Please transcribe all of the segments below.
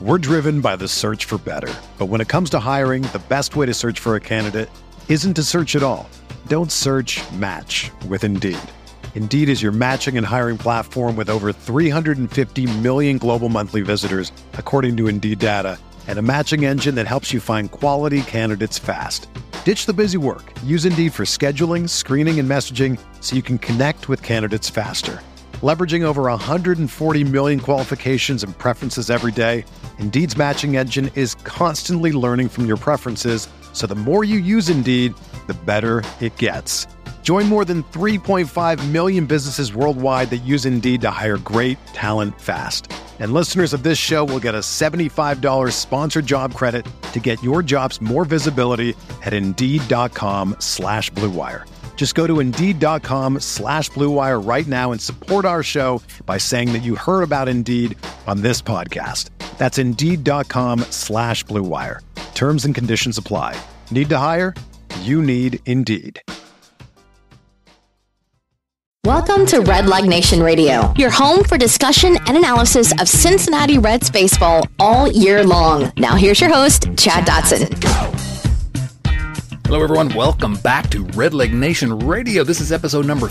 We're driven by the search for better. But when it comes to hiring, the best way to search for a candidate isn't to search at all. Don't search, match with Indeed. Indeed is your matching and hiring platform with over 350 million global monthly visitors, according to Indeed data, and a matching engine that helps you find quality candidates fast. Ditch the busy work. Use Indeed for scheduling, screening, and messaging so you can connect with candidates faster. Leveraging over 140 million qualifications and preferences every day, Indeed's matching engine is constantly learning from your preferences, so the more you use Indeed, the better it gets. Join more than 3.5 million businesses worldwide that use Indeed to hire great talent fast. And listeners of this show will get a $75 sponsored job credit to get your jobs more visibility at Indeed.com/Blue Wire. Just go to Indeed.com/Blue Wire right now and support our show by saying that you heard about Indeed on this podcast. That's Indeed.com/Blue Wire. Terms and conditions apply. Need to hire? You need Indeed. Welcome to Red Leg Nation Radio, your home for discussion and analysis of Cincinnati Reds baseball all year long. Now here's your host, Chad Dotson. Hello, everyone. Welcome back to Red Leg Nation Radio. This is episode number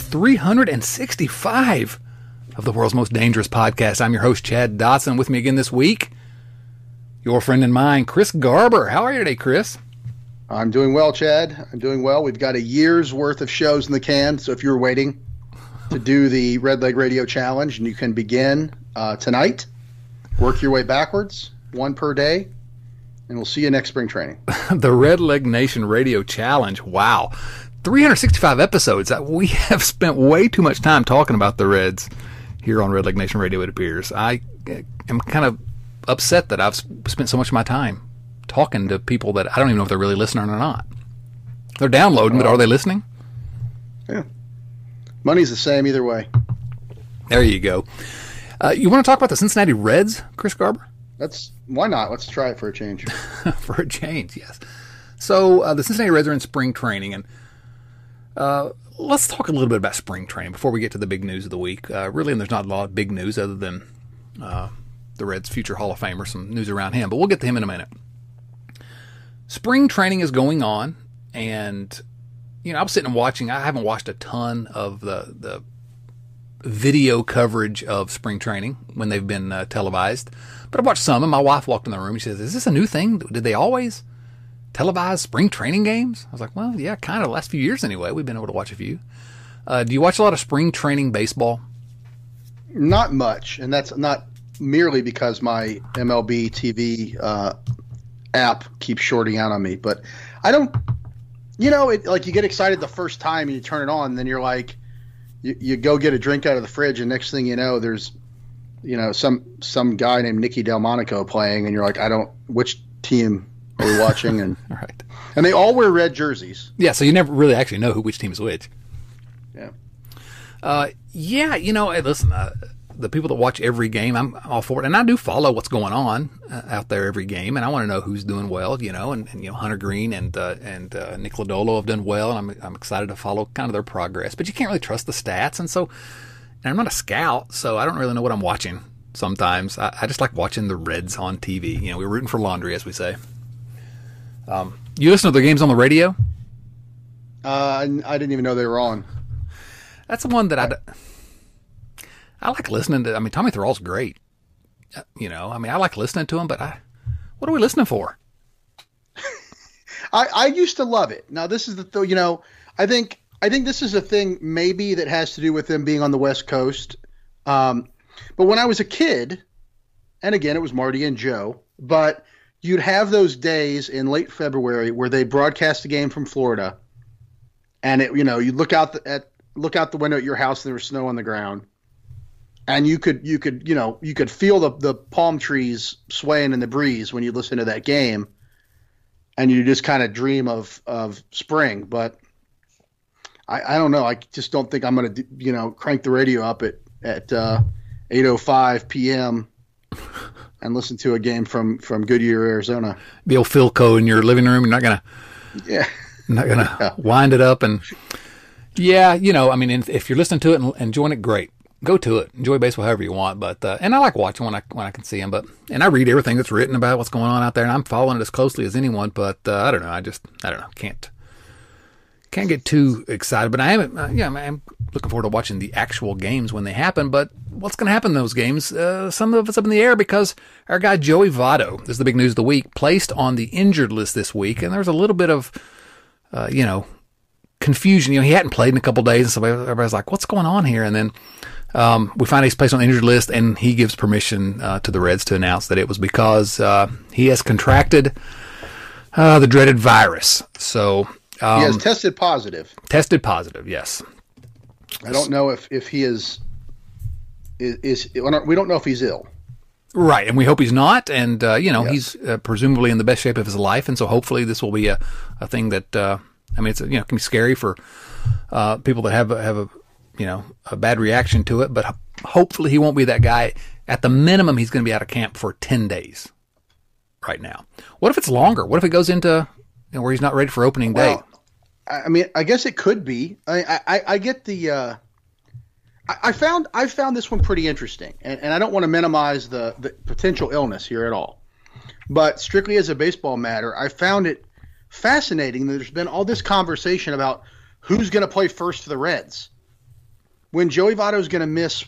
365 of the world's most dangerous podcast. I'm your host, Chad Dotson. With me again this week, your friend and mine, Chris Garber. How are you today, Chris? I'm doing well, Chad. I'm doing well. We've got a year's worth of shows in the can, so if you're waiting to do the Red Leg Radio Challenge, and you can begin tonight, work your way backwards, one per day, and we'll see you next spring training. The Red Leg Nation Radio Challenge. Wow. 365 episodes. We have spent way too much time talking about the Reds here on Red Leg Nation Radio, it appears. I am kind of upset that I've spent so much of my time talking to people that I don't even know if they're really listening or not. They're downloading, but are they listening? Yeah. Money's the same either way. There you go. You want to talk about the Cincinnati Reds, Chris Garber? Why not? Let's try it for a change. For a change, yes. So the Cincinnati Reds are in spring training, and let's talk a little bit about spring training before we get to the big news of the week. Really, there's not a lot of big news other than the Reds' future Hall of Famer, some news around him, but we'll get to him in a minute. Spring training is going on, and I was sitting and watching. I haven't watched a ton of the video coverage of spring training when they've been televised, but I watched some, and my wife walked in the room. She says, "Is this a new thing? Did they always televise spring training games?" I was like, "Well, yeah, kind of. The last few years anyway, we've been able to watch a few." Do you watch a lot of spring training baseball? Not much, and that's not merely because my MLB TV app keeps shorting out on me, but I don't. Like you get excited the first time and you turn it on, and then you're like, you go get a drink out of the fridge, and next thing you know, there's, some guy named Nicky Delmonico playing, and you're like, which team are we watching? And right. And they all wear red jerseys. Yeah, so you never really actually know which team is which. Yeah. Hey, listen, the people that watch every game, I'm all for it. And I do follow what's going on out there every game, and I want to know who's doing well, and Hunter Green and Nick Lodolo have done well, and I'm excited to follow kind of their progress. But you can't really trust the stats, and I'm not a scout, so I don't really know what I'm watching sometimes. I just like watching the Reds on TV. We're rooting for laundry, as we say. You listen to the games on the radio? I didn't even know they were on. That's the one that I like listening to. Tommy Thrall's great. I like listening to him, but what are we listening for? I used to love it. Now this is I think this is a thing maybe that has to do with them being on the West Coast. But when I was a kid, and again it was Marty and Joe, but you'd have those days in late February where they broadcast a game from Florida, and you look out the window at your house and there was snow on the ground. And you could feel the palm trees swaying in the breeze when you listen to that game, and you just kind of dream of spring. But I don't know. I just don't think I'm going to crank the radio up at 8:05 p.m. and listen to a game from Goodyear, Arizona. The old Philco in your living room. You're not gonna wind it up and if you're listening to it and enjoying it, great. go to it. Enjoy baseball however you want. But and I like watching when I can see him. And I read everything that's written about what's going on out there, and I'm following it as closely as anyone. But I don't know. I don't know. Can't get too excited. But I am looking forward to watching the actual games when they happen. But what's going to happen in those games? Some of it's up in the air because our guy Joey Votto, this is the big news of the week, placed on the injured list this week, and there was a little bit of confusion. He hadn't played in a couple days, and so everybody's like, "What's going on here?" And then we find he's placed on the injured list, and he gives permission to the Reds to announce that it was because he has contracted the dreaded virus. So he has tested positive. Tested positive, yes. I don't know if he is. We don't know if he's ill. Right, and we hope he's not. And he's presumably in the best shape of his life, and so hopefully this will be a thing that. It's can be scary for people that have a bad reaction to it, but hopefully he won't be that guy. At the minimum, he's going to be out of camp for 10 days right now. What if it's longer? What if it goes into where he's not ready for opening day? I guess it could be. I get the. I found this one pretty interesting, and I don't want to minimize the potential illness here at all, but strictly as a baseball matter, I found it fascinating that there's been all this conversation about who's going to play first for the Reds when Joey Votto is going to miss,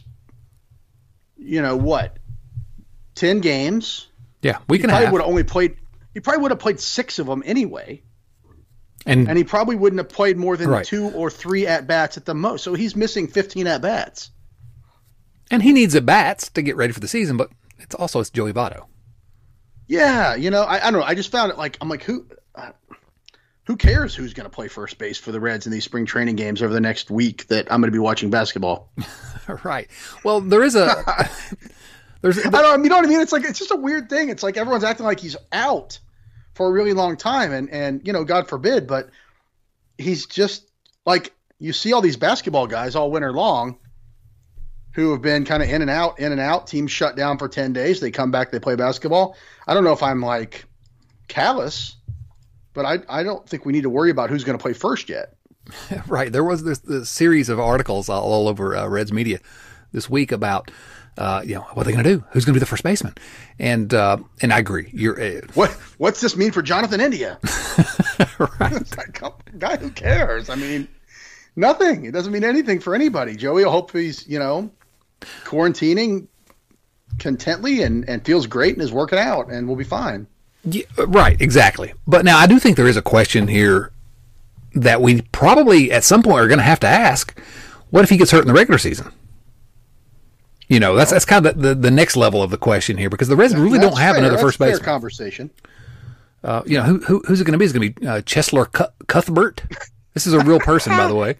10 games. Yeah, we can. He probably would have played 6 of them anyway, and he probably wouldn't have played more than 2 or 3 at bats at the most. So he's missing 15 at bats, and he needs at bats to get ready for the season. But it's Joey Votto. Yeah, I don't know. I just found it I'm like who cares who's going to play first base for the Reds in these spring training games over the next week that I'm going to be watching basketball? Right. Well, there is a. I don't. You know what I mean? It's just a weird thing. It's like everyone's acting like he's out for a really long time, and God forbid, but he's just like you see all these basketball guys all winter long who have been kind of in and out. Teams shut down for 10 days. They come back. They play basketball. I don't know if I'm like callous. But I don't think we need to worry about who's going to play first yet. Right. There was this series of articles all over Reds media this week about, what are they going to do? Who's going to be the first baseman? And I agree. What's this mean for Jonathan India? Right. Guy, who cares? I mean, nothing. It doesn't mean anything for anybody. Joey, I hope he's, quarantining contently and feels great and is working out, and we'll be fine. Yeah, right, exactly. But now I do think there is a question here that we probably at some point are going to have to ask. What if he gets hurt in the regular season? That's kind of the next level of the question here, because the Reds really don't have another first baseman. Fair conversation. Who's it going to be? Is it going to be Cheslor Cuthbert? This is a real person, by the way.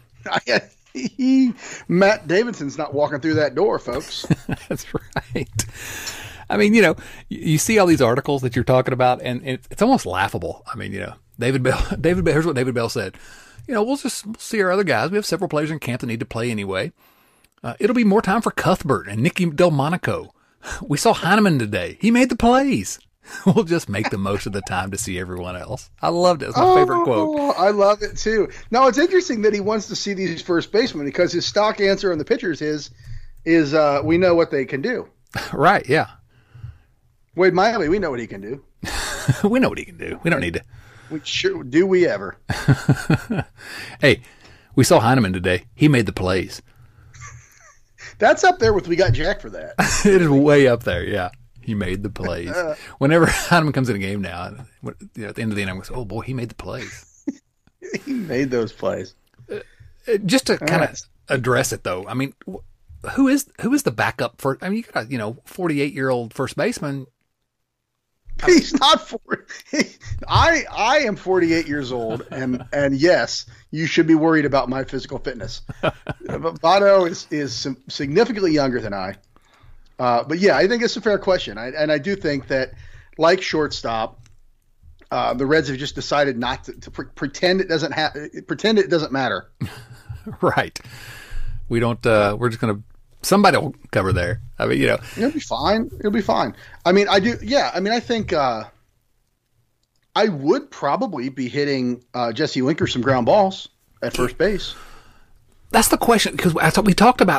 Matt Davidson's not walking through that door, folks. That's right. I mean, you see all these articles that you're talking about, and it's almost laughable. I mean, David Bell, here's what David Bell said. We'll see our other guys. We have several players in camp that need to play anyway. It'll be more time for Cuthbert and Nicky Delmonico. We saw Heineman today. He made the plays. We'll just make the most of the time to see everyone else. I loved it. It's my favorite quote. I love it too. Now, it's interesting that he wants to see these first basemen because his stock answer on the pitchers is we know what they can do. Right, yeah. Wade Miley, we know what he can do. We know what he can do. We don't need to. Do we ever? Hey, we saw Heineman today. He made the plays. That's up there with we got Jack for that. It is way up there, yeah. He made the plays. Whenever Heineman comes in a game now, at the end of the inning, I'm going, oh, boy, he made the plays. He made those plays. Just to kind of address it, though, I mean, who is the backup for? I mean, you got a 48-year-old first baseman. He's not 40. I am 48 years old, and yes, you should be worried about my physical fitness. But Votto is significantly younger than I. But yeah, I think it's a fair question, and I do think that, like shortstop, the Reds have just decided not to pretend it doesn't matter. Right. We don't. We're just going to. Somebody will cover there. I mean, it'll be fine. It'll be fine. I mean, I do. Yeah. I mean, I think I would probably be hitting Jesse Winker some ground balls at first base. That's the question, because we talked about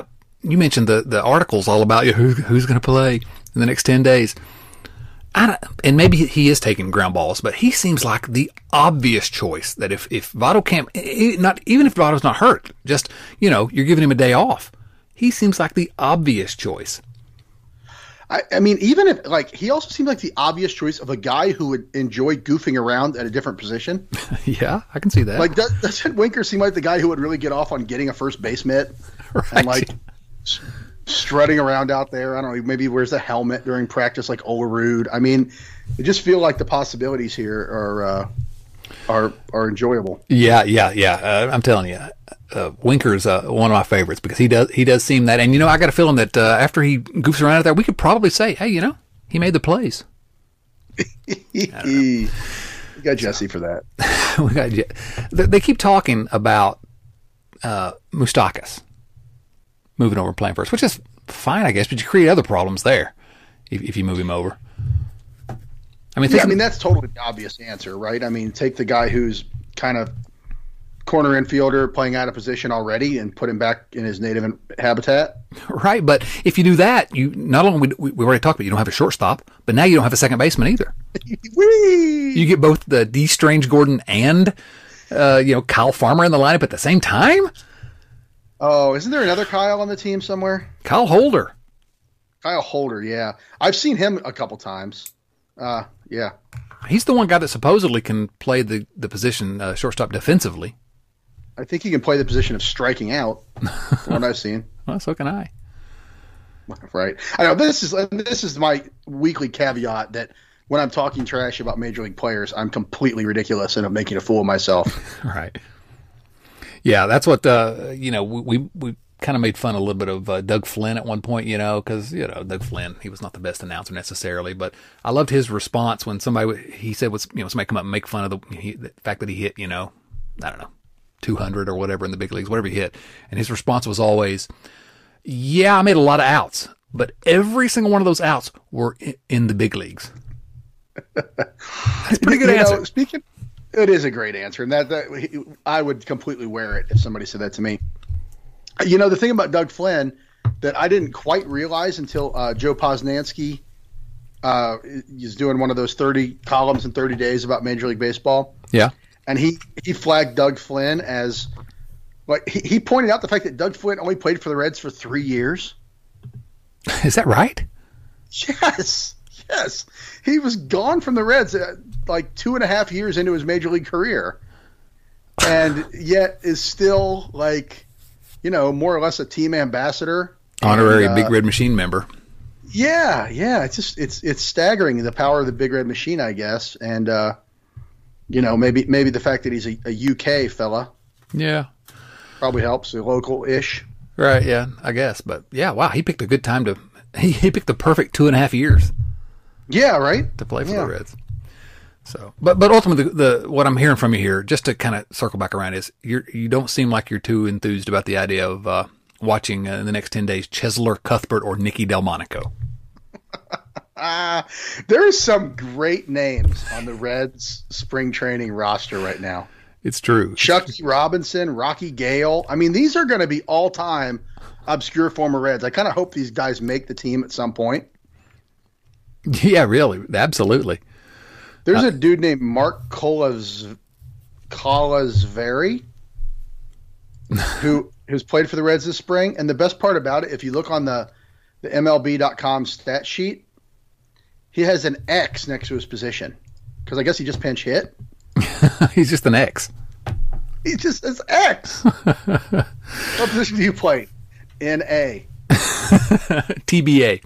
you mentioned the articles all about who's going to play in the next 10 days. And maybe he is taking ground balls, but he seems like the obvious choice that if Votto can't, not even if Votto's not hurt, just, you're giving him a day off. He seems like the obvious choice. I mean, even if, he also seemed like the obvious choice of a guy who would enjoy goofing around at a different position. Yeah, I can see that. Doesn't Winker seem like the guy who would really get off on getting a first base mitt? Right. And, strutting around out there? I don't know, maybe wears a helmet during practice like Olerud. I mean, I just feel like the possibilities here are enjoyable. Yeah. I'm telling you. Winker's one of my favorites because he does seem that, and I got a feeling that after he goofs around out there, we could probably say, hey, he made the plays. We got Jesse for that. They keep talking about Moustakas moving over and playing first, which is fine, I guess, but you create other problems there if you move him over. I mean, that's totally the obvious answer, right? I mean, take the guy who's kind of corner infielder playing out of position already and put him back in his native habitat. Right, but if you do that, you not only we already talked about you don't have a shortstop, but now you don't have a second baseman either. You get both the D. Strange Gordon and Kyle Farmer in the lineup at the same time. Oh, isn't there another Kyle on the team somewhere? Kyle Holder, yeah. I've seen him a couple times. Yeah. He's the one guy that supposedly can play the position shortstop defensively. I think he can play the position of striking out, from what I've seen. Well, so can I. Right. I know this is my weekly caveat that when I'm talking trash about Major League players, I'm completely ridiculous and I'm making a fool of myself. Right. Yeah, that's what we kind of made fun a little bit of Doug Flynn at one point, because Doug Flynn, he was not the best announcer necessarily, but I loved his response when somebody somebody come up and make fun of the fact that he hit I don't know 200 or whatever in the big leagues, whatever he hit, and his response was always, "Yeah, I made a lot of outs, but every single one of those outs were in the big leagues." That's a pretty good answer. It is a great answer, and that I would completely wear it if somebody said that to me. The thing about Doug Flynn that I didn't quite realize until Joe Posnanski is doing one of those 30 columns in 30 days about Major League Baseball. Yeah. And he flagged Doug Flynn as he pointed out the fact that Doug Flynn only played for the Reds for 3 years. Is that right? Yes. He was gone from the Reds 2.5 years into his Major League career. And yet is still more or less a team ambassador, honorary Big Red Machine member. Yeah, it's staggering the power of the Big Red Machine, I guess, and maybe the fact that he's a UK fella, probably helps, a local-ish, right? Yeah, I guess, but yeah, wow, he picked a good time he picked the perfect 2.5 years, right, to play for the Reds. So, but ultimately, the what I'm hearing from you here, just to kind of circle back around, is you don't seem like you're too enthused about the idea of watching in the next 10 days Chesler, Cuthbert, or Nicky Delmonico. There's some great names on the Reds spring training roster right now. It's true. Chucky Robinson, Rocky Gale. I mean, these are going to be all-time obscure former Reds. I kind of hope these guys make the team at some point. Yeah, really, absolutely. There's a dude named Mark Colasveri who's played for the Reds this spring. And the best part about it, if you look on the MLB.com stat sheet, he has an X next to his position because I guess he just pinch hit. He's just an X. He just says X. What position do you play? NA. TBA.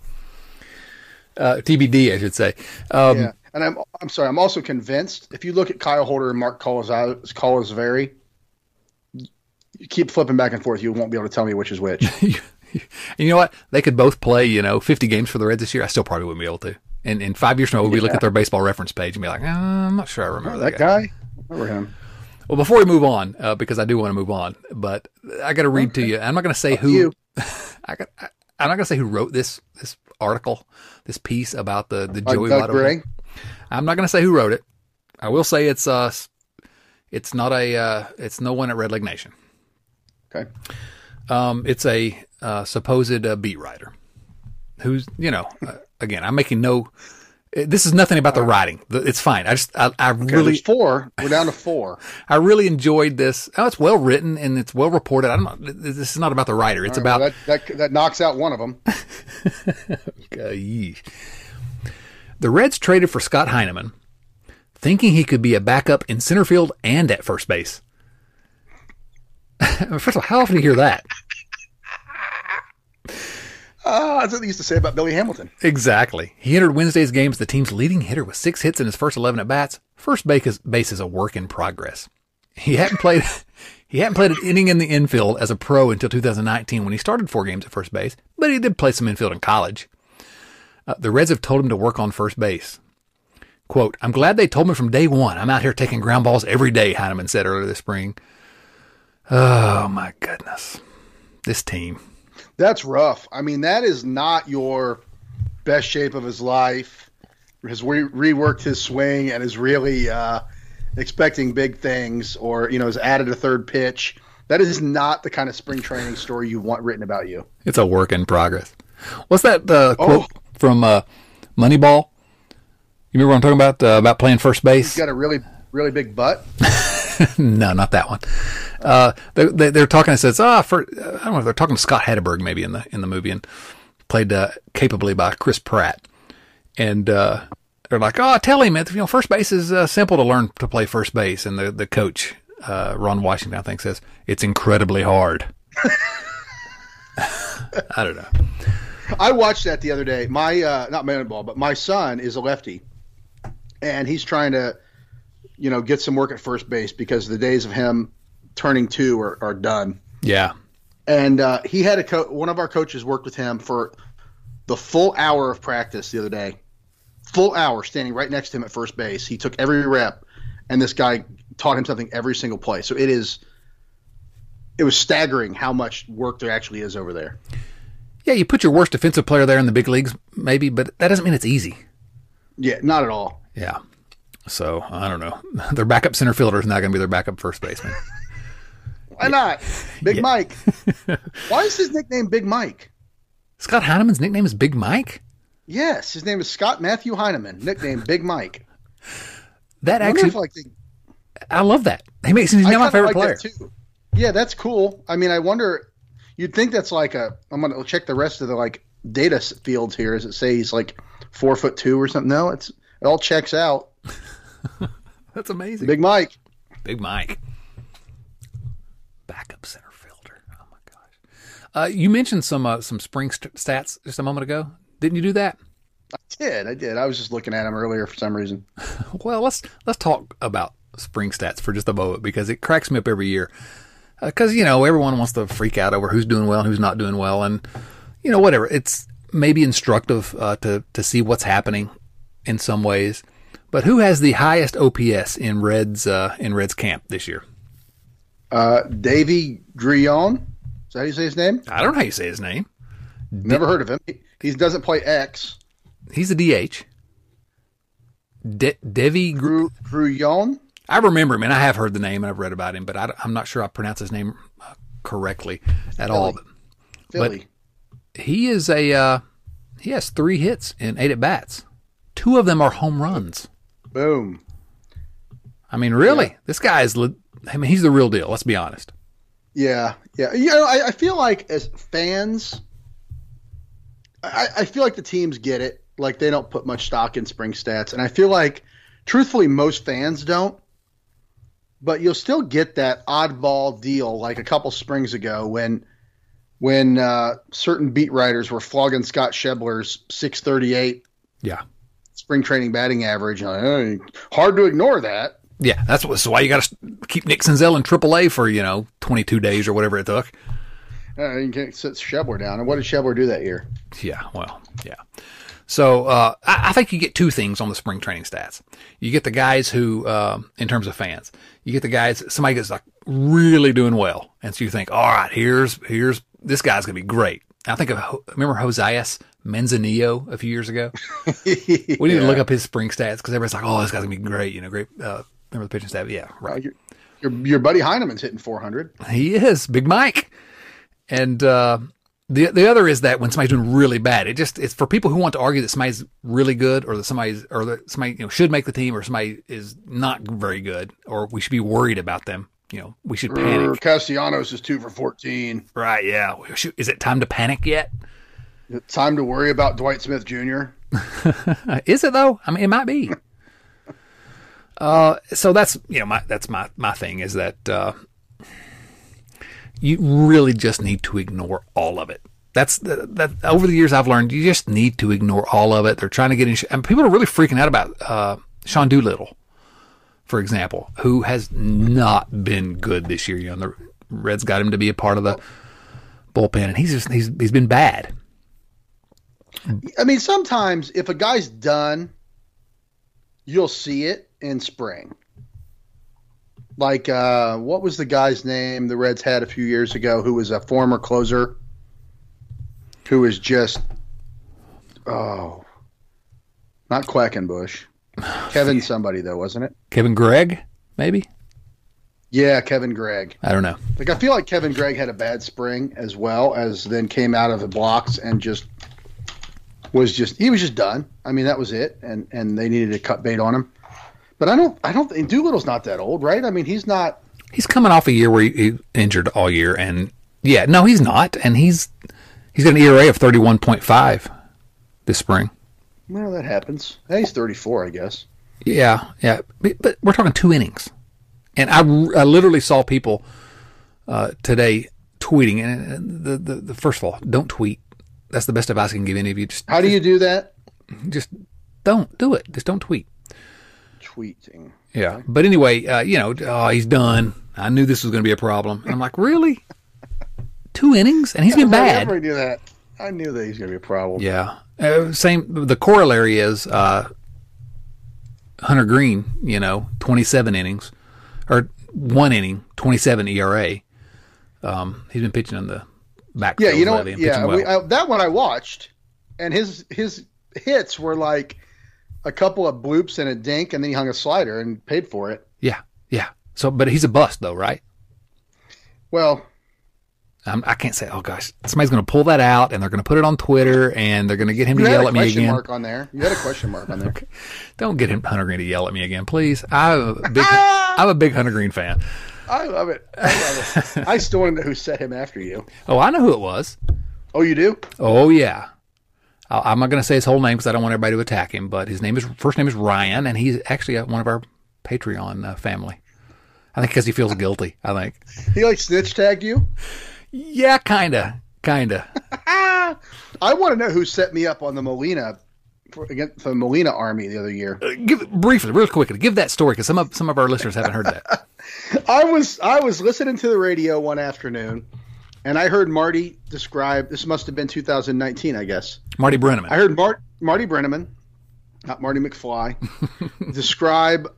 TBD, I should say. Yeah. And I'm sorry. I'm also convinced if you look at Kyle Holder and Mark Colasveri, you keep flipping back and forth, you won't be able to tell me which is which. And you know what? They could both play 50 games for the Reds this year. I still probably wouldn't be able to. And in 5 years from now, we'll be looking at their baseball reference page and be like, I'm not sure I remember that guy. I remember him. Well, before we move on, because I do want to move on, but I got to read to you. I'm not going to say who. I'm not going to say who wrote this article, this piece about the Joey Doug Gray. I'm not going to say who wrote it. I will say it's no one at Red Leg Nation. Okay. It's a supposed beat writer, who's, again, I'm making no. This is nothing about the writing. It's fine. I really. There's 4. We're down to 4. I really enjoyed this. Oh, it's well written and it's well reported. I don't know. This is not about the writer. It's about that knocks out one of them. The Reds traded for Scott Heineman, thinking he could be a backup in center field and at first base. First of all, how often do you hear that? That's what they used to say about Billy Hamilton. Exactly. He entered Wednesday's game as the team's leading hitter with 6 hits in his first 11 at-bats. First base is a work in progress. He hadn't played an inning in the infield as a pro until 2019 when he started 4 games at first base, but he did play some infield in college. The Reds have told him to work on first base. Quote, "I'm glad they told me from day one. I'm out here taking ground balls every day," Heineman said earlier this spring. Oh, my goodness. This team. That's rough. I mean, that is not your best shape of his life. Has reworked his swing and is really expecting big things, or has added a third pitch. That is not the kind of spring training story you want written about you. It's a work in progress. What's that quote from Moneyball? You remember what I'm talking about playing first base? He's got a really, really big butt. No, not that one. They're talking. It says, I don't know if they're talking to Scott Hatteberg maybe in the movie, and played capably by Chris Pratt. And they're like, tell him, first base is simple to learn to play first base. And the coach, Ron Washington, I think, says it's incredibly hard. I don't know. I watched that the other day. My not Moneyball, but my son is a lefty, and he's trying to get some work at first base because the days of him turning 2 are done. Yeah. And he had one of our coaches worked with him for the full hour of practice the other day. Full hour standing right next to him at first base. He took every rep, and this guy taught him something every single play. So it was staggering how much work there actually is over there. Yeah, you put your worst defensive player there in the big leagues, maybe, but that doesn't mean it's easy. Yeah, not at all. Yeah. So, I don't know. Their backup center fielder is not going to be their backup first baseman. Why not? Big Mike. Why is his nickname Big Mike? Scott Heineman's nickname is Big Mike? Yes, his name is Scott Matthew Heineman, nickname Big Mike. That actually, I love that. He's now my favorite player. Too. Yeah, that's cool. I mean, I wonder, you'd think that's I'm going to check the rest of the data fields here. Does it say he's 4'2" or something? No, it all checks out. That's amazing. Big Mike. Big Mike. Backup center fielder. Oh my gosh. You mentioned some spring stats just a moment ago. Didn't you do that? I did. I was just looking at them earlier for some reason. Well, let's talk about spring stats for just a moment because it cracks me up every year. Because everyone wants to freak out over who's doing well and who's not doing well, and whatever. It's maybe instructive to see what's happening in some ways. But who has the highest OPS in Reds camp this year? Davy Grillon. Is that how you say his name? I don't know how you say his name. Never heard of him. He doesn't play X. He's a DH. Davy Grillon? I remember him, and I have heard the name, and I've read about him, but I'm not sure I pronounce his name correctly at all. Philly. But he has 3 hits in 8 at-bats. 2 of them are home runs. Boom. I mean, really, this guy is. He's the real deal. Let's be honest. Yeah. I feel like as fans, I feel like the teams get it. They don't put much stock in spring stats, and I feel like, truthfully, most fans don't. But you'll still get that oddball deal, like a couple springs ago when certain beat writers were flogging Scott Schebler's 638. Yeah. Spring training batting average. Hard to ignore that. Yeah, that's why you got to keep Nick Senzel in AAA for 22 days or whatever it took. You can't sit Schebler down. And what did Schebler do that year? Yeah, well, yeah. So I think you get 2 things on the spring training stats. You get the guys who, in terms of fans, you get the guys, somebody that's really doing well, and so you think, all right, here's this guy's gonna be great. I think remember Josias Manzanillo a few years ago. We need to look up his spring stats because everybody's like, oh, this guy's gonna be great. Great. Remember the pitching staff? Yeah, right. Your buddy Heineman's hitting 400. He is Big Mike, and The other is that when somebody's doing really bad, it's for people who want to argue that somebody's really good or that somebody should make the team or somebody is not very good or we should be worried about them. We should panic. Castellanos is 2 for 14. Right? Yeah. Is it time to panic yet? It's time to worry about Dwight Smith Jr. Is it though? I mean, it might be. So that's my thing is that. You really just need to ignore all of it. That over the years I've learned you just need to ignore all of it. They're trying to get in, and people are really freaking out about Sean Doolittle, for example, who has not been good this year. The Reds got him to be a part of the bullpen, and he's been bad. I mean, sometimes if a guy's done, you'll see it in spring. Like, what was the guy's name the Reds had a few years ago who was a former closer who was just, not Quackenbush. Kevin somebody, though, wasn't it? Kevin Gregg, maybe? Yeah, Kevin Gregg. I don't know. Like, I feel like Kevin Gregg had a bad spring as well as then came out of the blocks and he was just done. I mean, that was it. And they needed to cut bait on him. But I don't think Doolittle's not that old, right? I mean, he's not. He's coming off a year where he injured all year, and no, he's not, and he's got an ERA of 31.5 this spring. Well, that happens. Hey, he's 34, I guess. Yeah, but we're talking 2 innings, and I literally saw people today tweeting, and the first of all, don't tweet. That's the best advice I can give any of you. How do you do that? Just don't do it. Just don't tweet. Tweeting. Yeah. But anyway, he's done. I knew this was going to be a problem. And I'm like, really? 2 innings? And he's been bad. I knew that. I knew that he's going to be a problem. Yeah. The corollary is Hunter Green, 27 innings. Or 1 inning, 27 ERA. He's been pitching in the back. Yeah, that one I watched. And his hits were like a couple of bloops and a dink, and then he hung a slider and paid for it. Yeah. So, but he's a bust, though, right? Well, I can't say. Oh gosh, somebody's going to pull that out, and they're going to put it on Twitter, and they're going to get him to yell at me again. You had a question mark on there. You had a question mark on there. Okay. Don't get Hunter Green to yell at me again, please. I'm a big Hunter Green fan. I love it. I still want to know who set him after you. Oh, I know who it was. Oh, you do? Oh yeah. I'm not going to say his whole name because I don't want everybody to attack him, but his first name is Ryan, and he's actually one of our Patreon family. I think because he feels guilty, I think. He snitch tagged you? Yeah, kind of. I want to know who set me up on the Molina, for the Molina army the other year. Briefly, real quickly, give that story because some of our listeners haven't heard that. I was listening to the radio one afternoon, and I heard Marty describe, this must have been 2019, I guess. Marty Brennaman. I heard Marty Brennaman, not Marty McFly, describe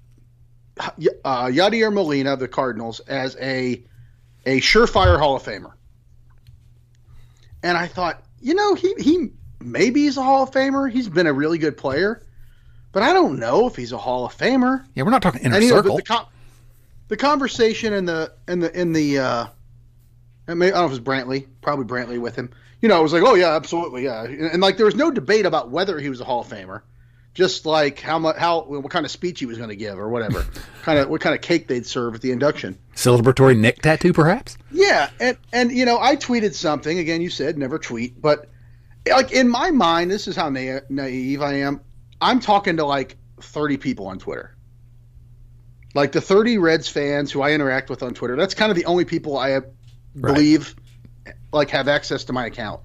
Yadier Molina of the Cardinals as a surefire Hall of Famer. And I thought, he maybe he's a Hall of Famer. He's been a really good player. But I don't know if he's a Hall of Famer. Yeah, we're not talking inner circle. The conversation in the I don't know if it was Brantley, probably Brantley with him. It was like, oh yeah, absolutely, yeah. And there was no debate about whether he was a Hall of Famer. Just like what kind of speech he was going to give or whatever, what kind of cake they'd serve at the induction. Celebratory neck tattoo, perhaps. Yeah, and I tweeted something. Again, you said never tweet, but in my mind, this is how naive I am. I'm talking to 30 people on Twitter, the 30 Reds fans who I interact with on Twitter. That's kind of the only people I believe have access to my account.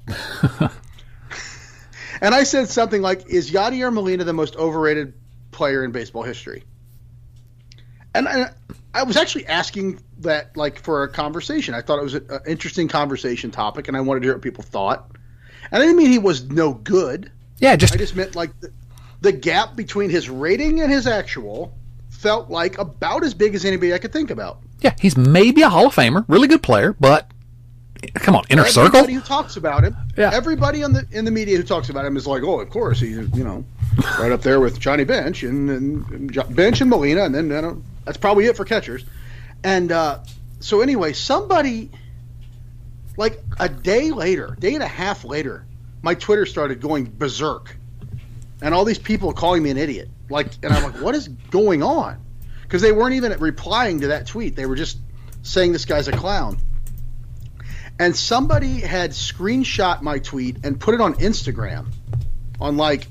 And I said something like, is Yadier Molina the most overrated player in baseball history? And I was actually asking that for a conversation. I thought it was an interesting conversation topic, and I wanted to hear what people thought. And I didn't mean he was no good. Yeah, I just meant the gap between his rating and his actual felt about as big as anybody I could think about. Yeah, he's maybe a Hall of Famer, really good player, but come on, inner circle. Everybody who talks about him, everybody in the media who talks about him is like, oh, of course he's right up there with Johnny Bench and Bench and Molina, and then that's probably it for catchers. And so anyway, somebody like a day and a half later, my Twitter started going berserk, and all these people calling me an idiot. And I'm like, what is going on? Because they weren't even replying to that tweet; they were just saying this guy's a clown. And somebody had screenshot my tweet and put it on Instagram, on like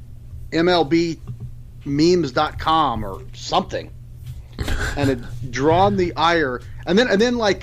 MLBmemes.com or something, and had drawn the ire. And then like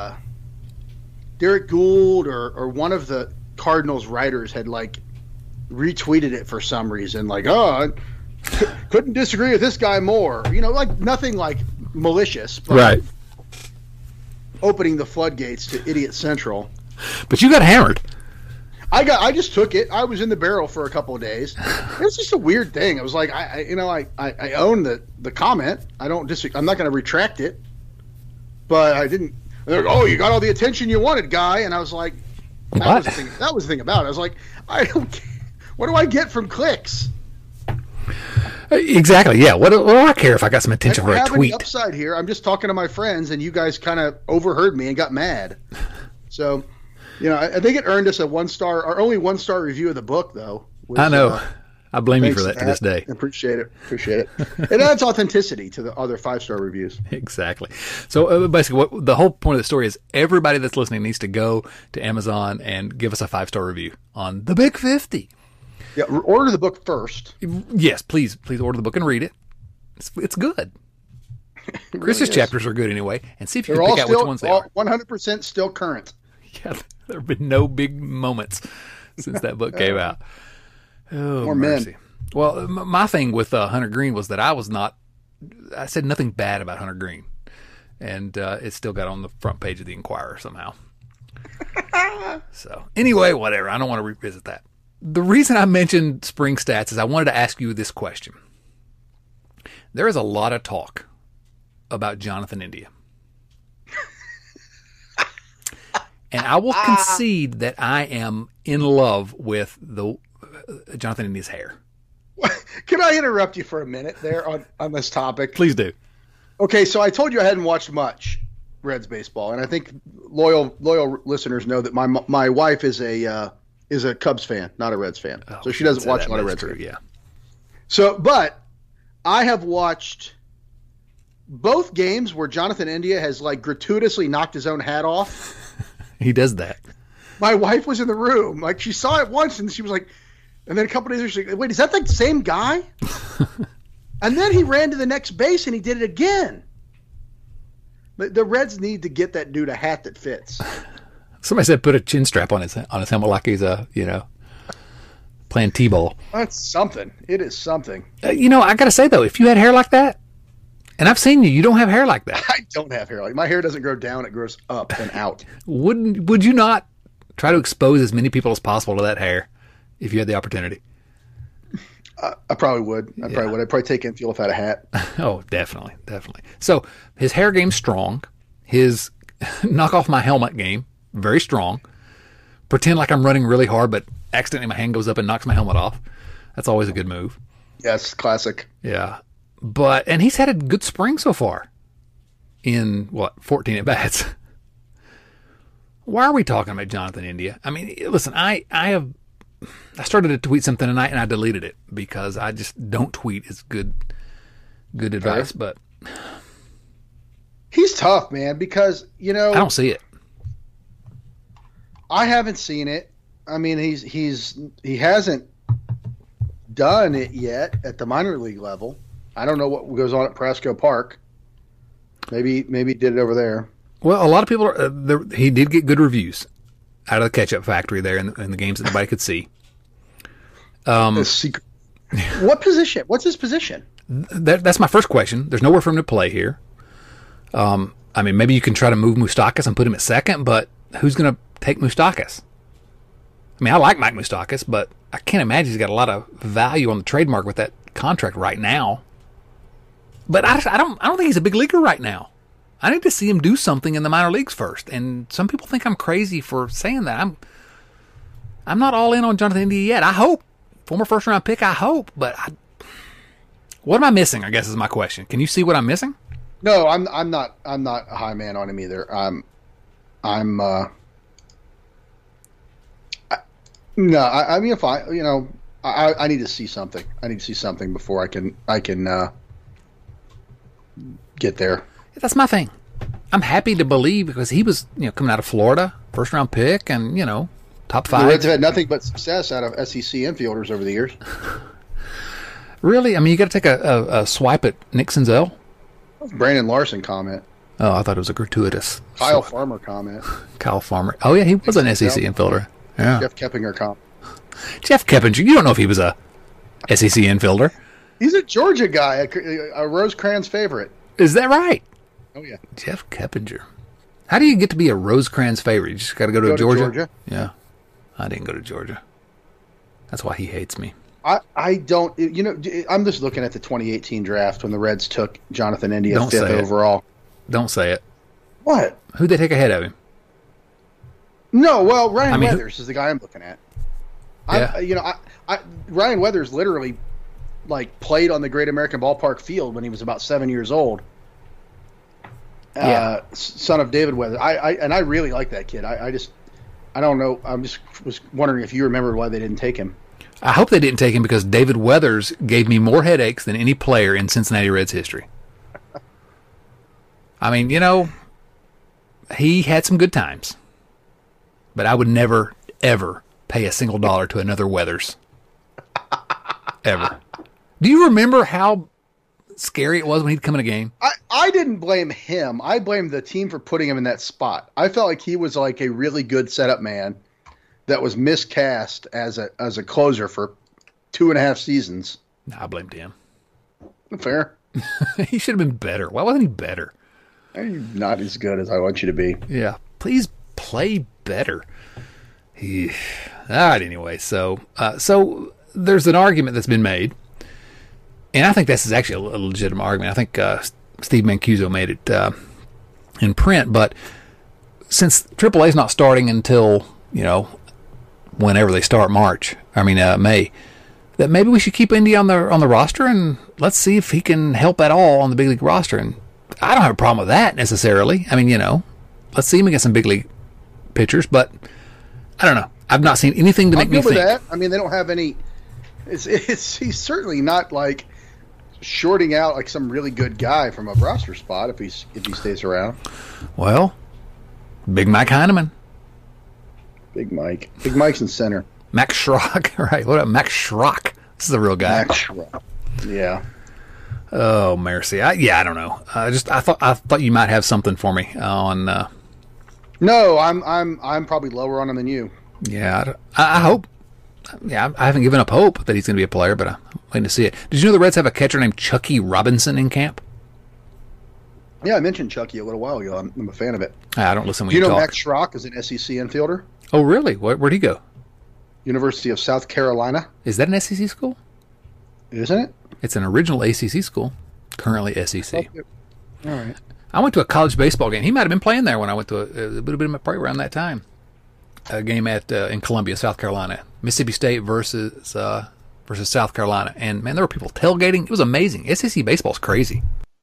Derek Gould or one of the Cardinals writers had like retweeted it for some reason, like, oh, I couldn't disagree with this guy more. Like nothing like malicious, but right. Opening the floodgates to Idiot Central. But you got hammered. I just took it. I was in the barrel for a couple of days. It was just a weird thing. It was like I own the comment. I don't disagree. I'm not going to retract it. But I didn't. They're like, oh, you got all the attention you wanted, guy. And I was like, that was the thing about it. I was like, I don't care. What do I get from clicks? Exactly. Yeah. What do I care if I got some attention for a tweet? The upside here, I'm just talking to my friends, and you guys kind of overheard me and got mad. So, I think it earned us a 1-star, our only 1-star review of the book, though. I know. I blame you for that to this day. Appreciate it. It adds authenticity to the other 5-star reviews. Exactly. So basically, the whole point of the story is everybody that's listening needs to go to Amazon and give us a 5-star review on The Big 50. Yeah, order the book first. Yes, please order the book and read it. It's good. It Chris's chapters are good anyway, and see if you can pick out which ones they are. 100% still current. Yeah, there have been no big moments since that book came out. Oh, more mercy. men. Well, my thing with Hunter Green was that I said nothing bad about Hunter Green, and it still got on the front page of the Inquirer somehow. So anyway, whatever. I don't want to revisit that. The reason I mentioned spring stats is I wanted to ask you this question. There is a lot of talk about Jonathan India. And I will concede that I am in love with the Jonathan India's hair. Can I interrupt you for a minute there on this topic? Please do. Okay, so I told you I hadn't watched much Reds baseball, and I think loyal listeners know that my wife is a Cubs fan, not a Reds fan. So she doesn't watch a lot of Reds. True, yeah. So, but I have watched both games where Jonathan India has like gratuitously knocked his own hat off. He does that. My wife was in the room. Like, she saw it once, and she was like, and then a couple days later, she's like, wait, is that the same guy? And then he ran to the next base, and he did it again. The Reds need to get that dude a hat that fits. Somebody said put a chin strap on his helmet like he's playing T-ball. That's something. It is something. I got to say, though, if you had hair like that, and I've seen you don't have hair like that. I don't have hair like my hair doesn't grow down, it grows up and out. Would you not try to expose as many people as possible to that hair if you had the opportunity? I probably would. I'd probably take infield if I had a hat. Oh, definitely. So his hair game's strong. His knock off my helmet game, very strong. Pretend like I'm running really hard, but accidentally my hand goes up and knocks my helmet off. That's always a good move. Yes, classic. Yeah. And he's had a good spring so far in 14 at bats. Why are we talking about Jonathan India? I mean, listen, I started to tweet something tonight and I deleted it because I just don't tweet. It's good advice, but he's tough, man, because I don't see it. I haven't seen it. I mean, he hasn't done it yet at the minor league level. I don't know what goes on at Prasco Park. Maybe he did it over there. Well, a lot of people he did get good reviews out of the Ketchup Factory there in the games that nobody could see. What position? What's his position? That's my first question. There's nowhere for him to play here. I mean, maybe you can try to move Moustakas and put him at second, but who's going to take Moustakas? I mean, I like Mike Moustakas, but I can't imagine he's got a lot of value on the trademark with that contract right now. But I don't think he's a big leaguer right now. I need to see him do something in the minor leagues first. And some people think I'm crazy for saying that. I'm not all in on Jonathan India yet. I hope. Former first round pick, I hope. But what am I missing, I guess is my question. Can you see what I'm missing? No, I'm not a high man on him either. No, I mean, if I need to see something. I need to see something before I can get there. That's my thing. I'm happy to believe because he was, coming out of Florida, first round pick, and top 5. The Reds have had nothing but success out of SEC infielders over the years. Really? I mean, you got to take a swipe at Nick Senzel. Brandon Larson comment. Oh, I thought it was a gratuitous. Kyle Farmer comment. Kyle Farmer. Oh, yeah, he was an SEC infielder. Yeah. Jeff Keppinger comment. Jeff Keppinger. You don't know if he was a SEC infielder. He's a Georgia guy, a Rosecrans favorite. Is that right? Oh, yeah. Jeff Keppinger. How do you get to be a Rosecrans favorite? You just got to go to Georgia? Yeah. I didn't go to Georgia. That's why he hates me. I don't, I'm just looking at the 2018 draft when the Reds took Jonathan India 5th overall. Don't say it. What? Who'd they take ahead of him? No, well, Ryan Weathers is the guy I'm looking at. Yeah. Ryan Weathers literally played on the Great American Ballpark field when he was about 7 years old. Son of David Weathers. I really like that kid. I don't know. I just was wondering if you remembered why they didn't take him. I hope they didn't take him because David Weathers gave me more headaches than any player in Cincinnati Reds history. I mean, he had some good times. But I would never, ever pay a single dollar to another Weathers. Ever. Do you remember how scary it was when he'd come in a game? I didn't blame him. I blamed the team for putting him in that spot. I felt like he was like a really good setup man that was miscast as a closer for 2.5 seasons. No, I blamed him. Fair. He should have been better. Why wasn't he better? You're not as good as I want you to be. Yeah. Please play better. All right, anyway. So there's an argument that's been made, and I think this is actually a legitimate argument. I think Steve Mancuso made it in print, but since AAA is not starting until, whenever they start May, that maybe we should keep Indy on the roster and let's see if he can help at all on the big league roster. And I don't have a problem with that necessarily. I mean, let's see him against some big league pitchers, but I don't know. I've not seen anything to make me think. That. I mean, they don't have any. He's certainly not shorting out some really good guy from a roster spot if he stays around. Well, Big Mike Heineman. Big Mike's in center. Max Schrock, right? What about Max Schrock? This is a real guy. Max Schrock. Yeah. Oh, mercy. I don't know. I thought you might have something for me on. No, I'm probably lower on him than you. Yeah, I hope. Yeah, I haven't given up hope that he's going to be a player, but I'm waiting to see it. Did you know the Reds have a catcher named Chucky Robinson in camp? Yeah, I mentioned Chucky a little while ago. I'm a fan of it. I don't listen when you talk. Do you know Max Schrock is an SEC infielder? Oh, really? Where'd he go? University of South Carolina. Is that an SEC school? Isn't it? It's an original ACC school, currently SEC. All right. I went to a college baseball game. He might have been playing there when I went to a bit of probably around that time. A game in Columbia, South Carolina, Mississippi State versus South Carolina, and man, there were people tailgating. It was amazing. SEC baseball's crazy.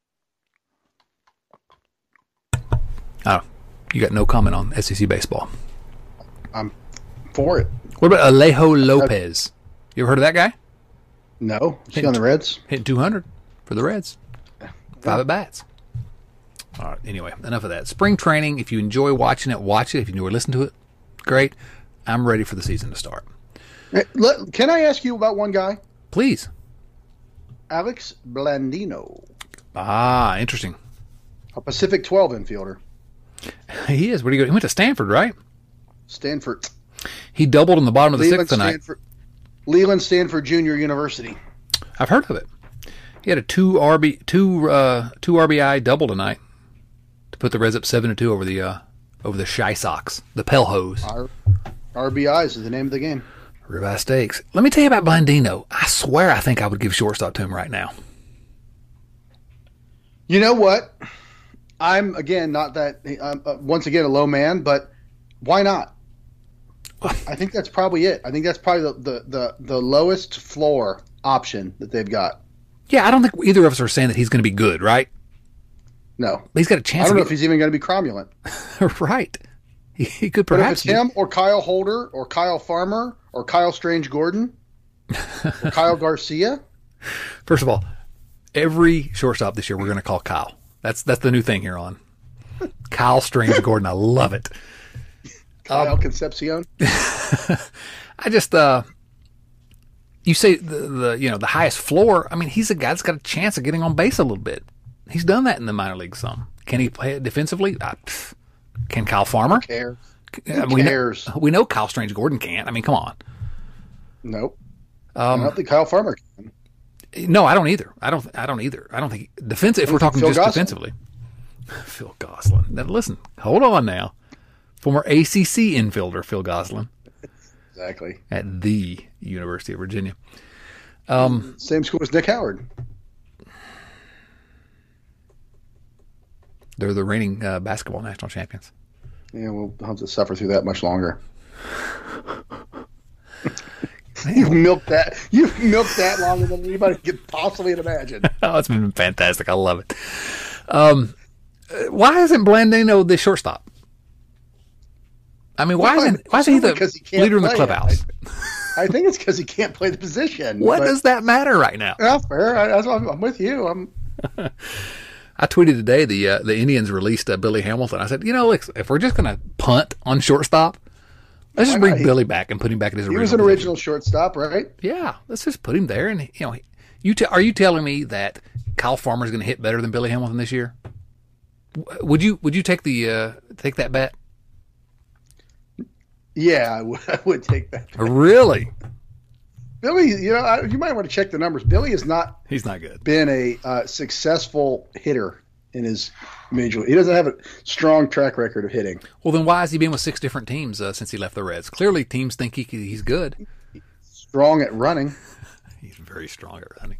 Oh, you got no comment on SEC baseball? I'm for it. What about Alejo Lopez? You ever heard of that guy? No. Is he on the Reds? Hitting 200 for the Reds. 5 at bats. All right. Anyway, enough of that. Spring training. If you enjoy watching it, watch it. If you enjoy listening to it, great. I'm ready for the season to start. Can I ask you about one guy? Please. Alex Blandino. Ah, interesting. A Pacific 12 infielder. He is. Where do you go? He went to Stanford, right? Stanford. He doubled in the bottom of the sixth tonight. Leland Stanford Junior University. I've heard of it. He had a two RBI double tonight to put the Reds up 7-2 over the Shy Sox, the Pell Hose. RBIs is the name of the game. Ribeye steaks. Let me tell you about Blandino. I swear I think I would give shortstop to him right now. You know what? I'm, again, not that, once again, a low man, but why not? I think that's probably it. I think that's probably the lowest floor option that they've got. Yeah, I don't think either of us are saying that he's going to be good, right? No. But he's got a chance. I don't know if he's even going to be cromulent. Right. He could But if perhaps it's him or Kyle Holder or Kyle Farmer or Kyle Strange Gordon or Kyle Garcia. First of all, every shortstop this year we're going to call Kyle. That's the new thing here on Kyle Strange Gordon. I love it. Kyle Concepcion. I just you say the highest floor. I mean, he's a guy that's got a chance of getting on base a little bit. He's done that in the minor leagues some. Can he play it defensively? Can Kyle Farmer? Who cares? Who cares? We know Kyle Strange Gordon can't. I mean, come on. Nope. I don't think Kyle Farmer can. No, I don't either. I don't either. I don't think defensive. If we're talking Phil just Gosselin. defensively, Phil Gosselin. Now, listen, hold on now. Former ACC infielder Phil Gosselin Exactly. at the University of Virginia. Same school as Nick Howard. They're the reigning basketball national champions. Yeah, we'll have to suffer through that much longer. You've milked that longer than anybody could possibly imagine. Oh, it's been fantastic. I love it. Why isn't Blandino the shortstop? I mean, why isn't he the leader in the clubhouse? I think it's because he can't play the position. What does that matter right now? Yeah, fair. I'm with you. I tweeted today the Indians released Billy Hamilton. I said, look, if we're just going to punt on shortstop, let's just bring Billy back and put him back at his original. He was an original shortstop, right? Yeah, let's just put him there. And are you telling me that Kyle Farmer is going to hit better than Billy Hamilton this year? Would you take take that bet? Yeah, I would take that bet. Really? Billy, you might want to check the numbers. Billy has not. He's not good. Been a successful hitter in his major. He doesn't have a strong track record of hitting. Well, then why has he been with 6 different teams since he left the Reds? Clearly, teams think he's good. Strong at running. He's very strong at running.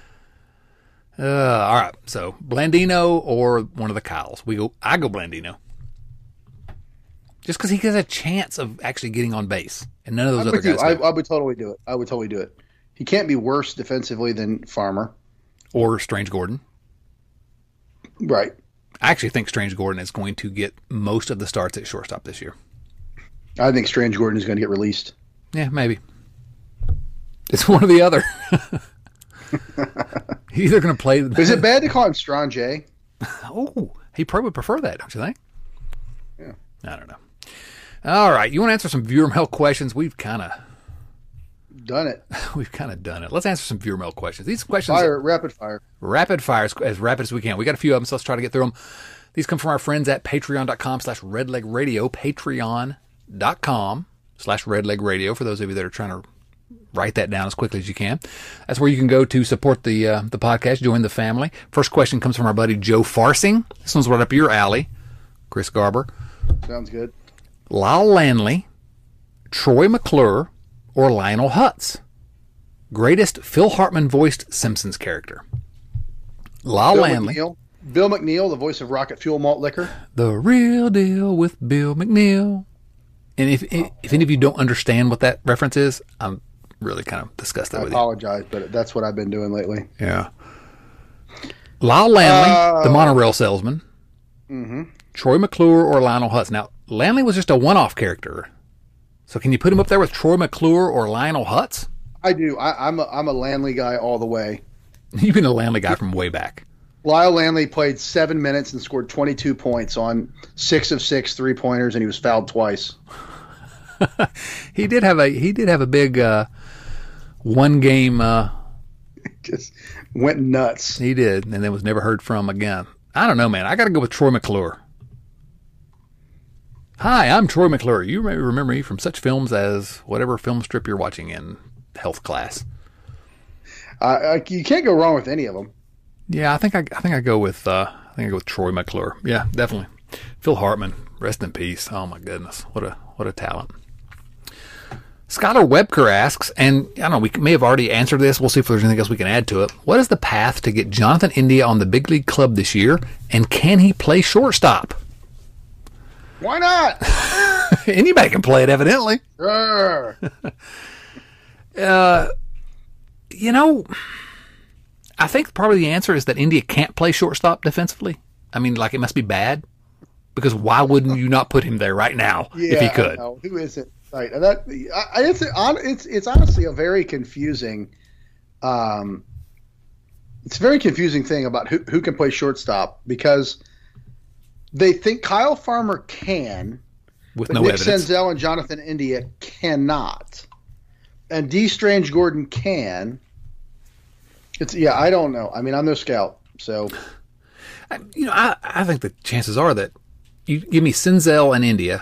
All right, so Blandino or one of the Kyles. I go Blandino. Just because he has a chance of actually getting on base, and none of those other guys. I would totally do it. He can't be worse defensively than Farmer or Strange Gordon. Right. I actually think Strange Gordon is going to get most of the starts at shortstop this year. I think Strange Gordon is going to get released. Yeah, maybe. It's one or the other. He's either going to play. Is it bad to call him Strange? Oh, he probably would prefer that, don't you think? Yeah. I don't know. All right, you want to answer some viewer mail questions? We've kind of done it. Let's answer some viewer mail questions. These questions rapid fire as rapid as we can. We got a few of them, so let's try to get through them. These come from our friends at patreon.com/redlegradio, patreon.com/redlegradio, for those of you that are trying to write that down as quickly as you can. That's where you can go to support the podcast, join the family. First question comes from our buddy Joe Farsing. This one's right up your alley, Chris Garber. Sounds good. Lyle Lanley, Troy McClure, or Lionel Hutz? Greatest Phil Hartman voiced Simpsons character. Lyle Lanley. Bill McNeil, the voice of Rocket Fuel Malt Liquor. The Real Deal with Bill McNeil. And if any of you don't understand what that reference is, I'm really kind of disgusted with you. I apologize, but that's what I've been doing lately. Yeah. Lyle Lanley, the monorail salesman. Mm-hmm. Troy McClure or Lionel Hutz. Now, Lanley was just a one-off character. So can you put him up there with Troy McClure or Lionel Hutz? I do. I'm a Lanley guy all the way. You've been a Lanley guy from way back. Lyle Lanley played 7 minutes and scored 22 points on 6 of 6 3-pointers, and he was fouled twice. He did have a big one game. Just went nuts. He did, and then was never heard from again. I don't know, man. I got to go with Troy McClure. Hi, I'm Troy McClure. You may remember me from such films as whatever film strip you're watching in health class. You can't go wrong with any of them. Yeah, I think I go with Troy McClure. Yeah, definitely. Phil Hartman, rest in peace. Oh my goodness, what a talent. Skylar Webker asks, and I don't know, we may have already answered this. We'll see if there's anything else we can add to it. What is the path to get Jonathan India on the big league club this year, and can he play shortstop? Why not? Anybody can play it, evidently. Sure. I think probably the answer is that India can't play shortstop defensively. I mean, like, it must be bad. Because why wouldn't you not put him there right now if he could? I know. Who isn't? Right. And it's honestly a very confusing it's a very confusing thing about who can play shortstop, because they think Kyle Farmer can, with but no Nick evidence. Senzel and Jonathan India cannot. And D. Strange Gordon can. I don't know. I mean, I'm no scout, so I think the chances are that you give me Senzel and India,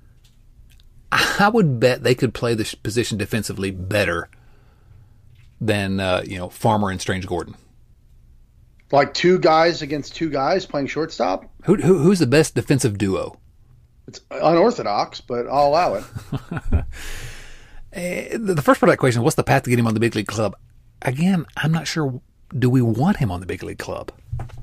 I would bet they could play this position defensively better than Farmer and Strange Gordon. Like two guys against two guys playing shortstop? Who's the best defensive duo? It's unorthodox, but I'll allow it. The first part of that question, what's the path to get him on the big league club? Again, I'm not sure. Do we want him on the big league club?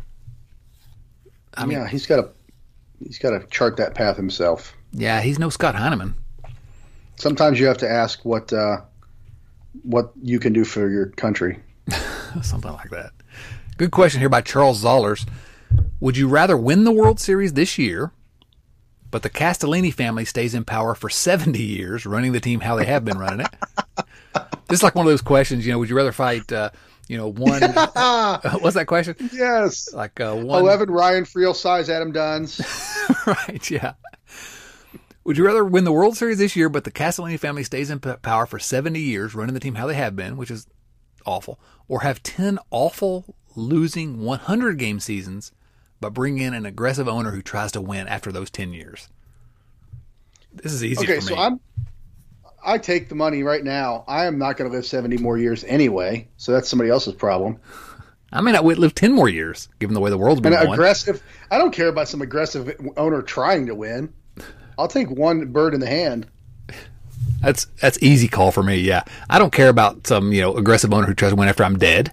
I mean, he's got to chart that path himself. Yeah, he's no Scott Heineman. Sometimes you have to ask what you can do for your country. Something like that. Good question here by Charles Zollers. Would you rather win the World Series this year, but the Castellini family stays in power for 70 years, running the team how they have been running it? This is like one of those questions, would you rather fight, one... what's that question? Yes. Like one... 11 Ryan Friel size Adam Duns. Right, yeah. Would you rather win the World Series this year, but the Castellini family stays in power for 70 years, running the team how they have been, which is awful, or have 10 awful, losing 100-game seasons, but bring in an aggressive owner who tries to win after those 10 years? This is easy for me. So I take the money right now. I am not going to live 70 more years anyway, so that's somebody else's problem. I may not live 10 more years, given the way the world's been going. Aggressive. I don't care about some aggressive owner trying to win. I'll take one bird in the hand. That's easy call for me. Yeah, I don't care about some aggressive owner who tries to win after I'm dead.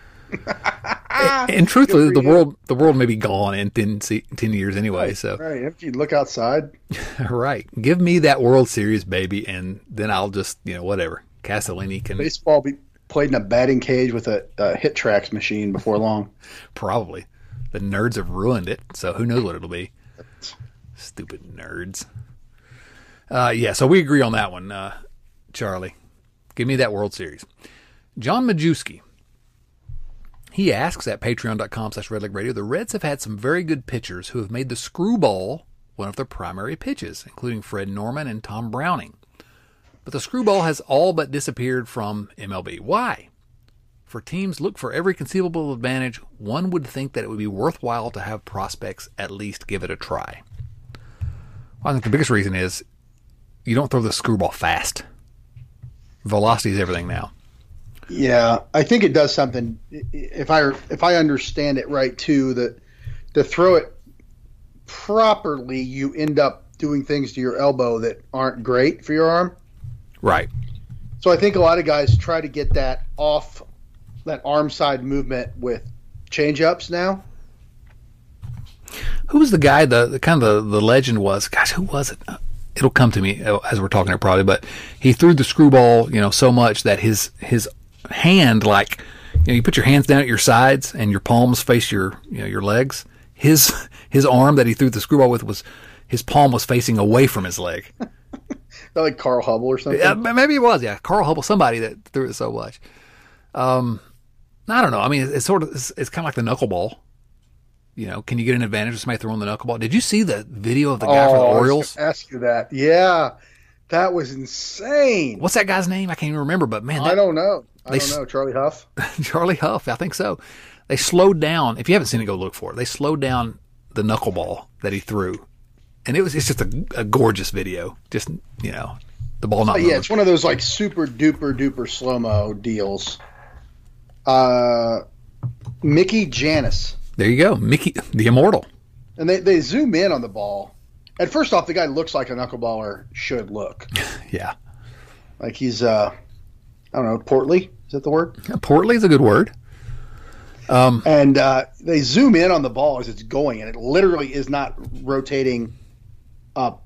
And truthfully, the world may be gone in 10 years anyway. So right, if you look outside, right, give me that World Series, baby, and then I'll just whatever. Castellini can baseball be played in a batting cage with a hit tracks machine before long. Probably, the nerds have ruined it. So who knows what it'll be? Stupid nerds. So we agree on that one, Charlie. Give me that World Series. John Majewski. He asks at patreon.com/redlegradio, the Reds have had some very good pitchers who have made the screwball one of their primary pitches, including Fred Norman and Tom Browning. But the screwball has all but disappeared from MLB. Why? For teams look for every conceivable advantage, one would think that it would be worthwhile to have prospects at least give it a try. Well, I think the biggest reason is you don't throw the screwball fast. Velocity is everything now. Yeah, I think it does something. If I understand it right, too, that to throw it properly, you end up doing things to your elbow that aren't great for your arm. Right. So I think a lot of guys try to get that off, that arm side movement with change-ups now. Who was the guy, the kind of the legend was? Gosh, who was it? It'll come to me as we're talking here probably, but he threw the screwball, so much that his hand, like, you put your hands down at your sides and your palms face your legs. His arm that he threw the screwball with his palm was facing away from his leg. Like Carl Hubble or something? Yeah, maybe it was, yeah. Carl Hubble, somebody that threw it so much. I don't know. I mean, it's kind of like the knuckleball. Can you get an advantage with somebody throwing the knuckleball? Did you see the video of the guy for the Orioles? I was ask you that. Yeah, that was insane. What's that guy's name? I can't even remember, but man. I don't know. Charlie Huff? Charlie Huff, I think so. They slowed down. If you haven't seen it, go look for it. They slowed down the knuckleball that he threw. And it's just a gorgeous video. Just, the ball not moving. Yeah, it's one of those like super duper slow-mo deals. Mickey Janis. There you go. Mickey, the immortal. And they zoom in on the ball. And first off, the guy looks like a knuckleballer should look. Yeah. Like he's, I don't know, portly? Is that the word? Portly is a good word. And they zoom in on the ball as it's going, and it literally is not rotating up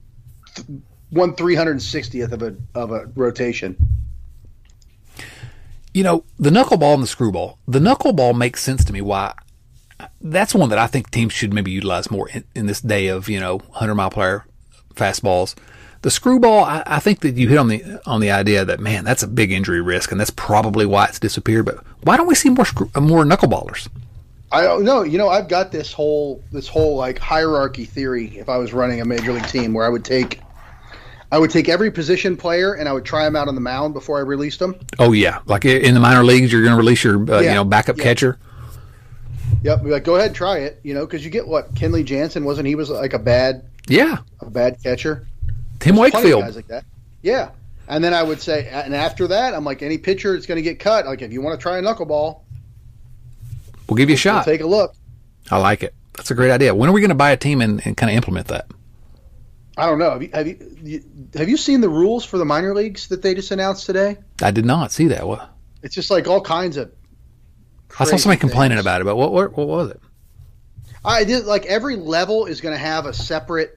1/360th of a rotation. The knuckleball and the screwball. The knuckleball makes sense to me why that's one that I think teams should maybe utilize more in this day of 100-mile-per-hour fastballs. The screwball, I think that you hit on the idea that, man, that's a big injury risk, and that's probably why it's disappeared. But why don't we see more knuckleballers? I don't know. I've got this whole like hierarchy theory. If I was running a major league team, where I would take every position player and I would try them out on the mound before I released them. Oh yeah, like in the minor leagues, you're going to release your backup catcher. Yep, like go ahead and try it. Because you get what Kenley Jansen wasn't he was like a bad catcher. Tim Wakefield, guys like that. Yeah, and then I would say, and after that, I'm like, any pitcher that's going to get cut, like if you want to try a knuckleball, we'll give you a shot. Take a look. I like it. That's a great idea. When are we going to buy a team and kind of implement that? I don't know. Have you seen the rules for the minor leagues that they just announced today? I did not see that. What? It's just like all kinds of. I saw somebody complaining about it, but what was it? I did like every level is going to have a separate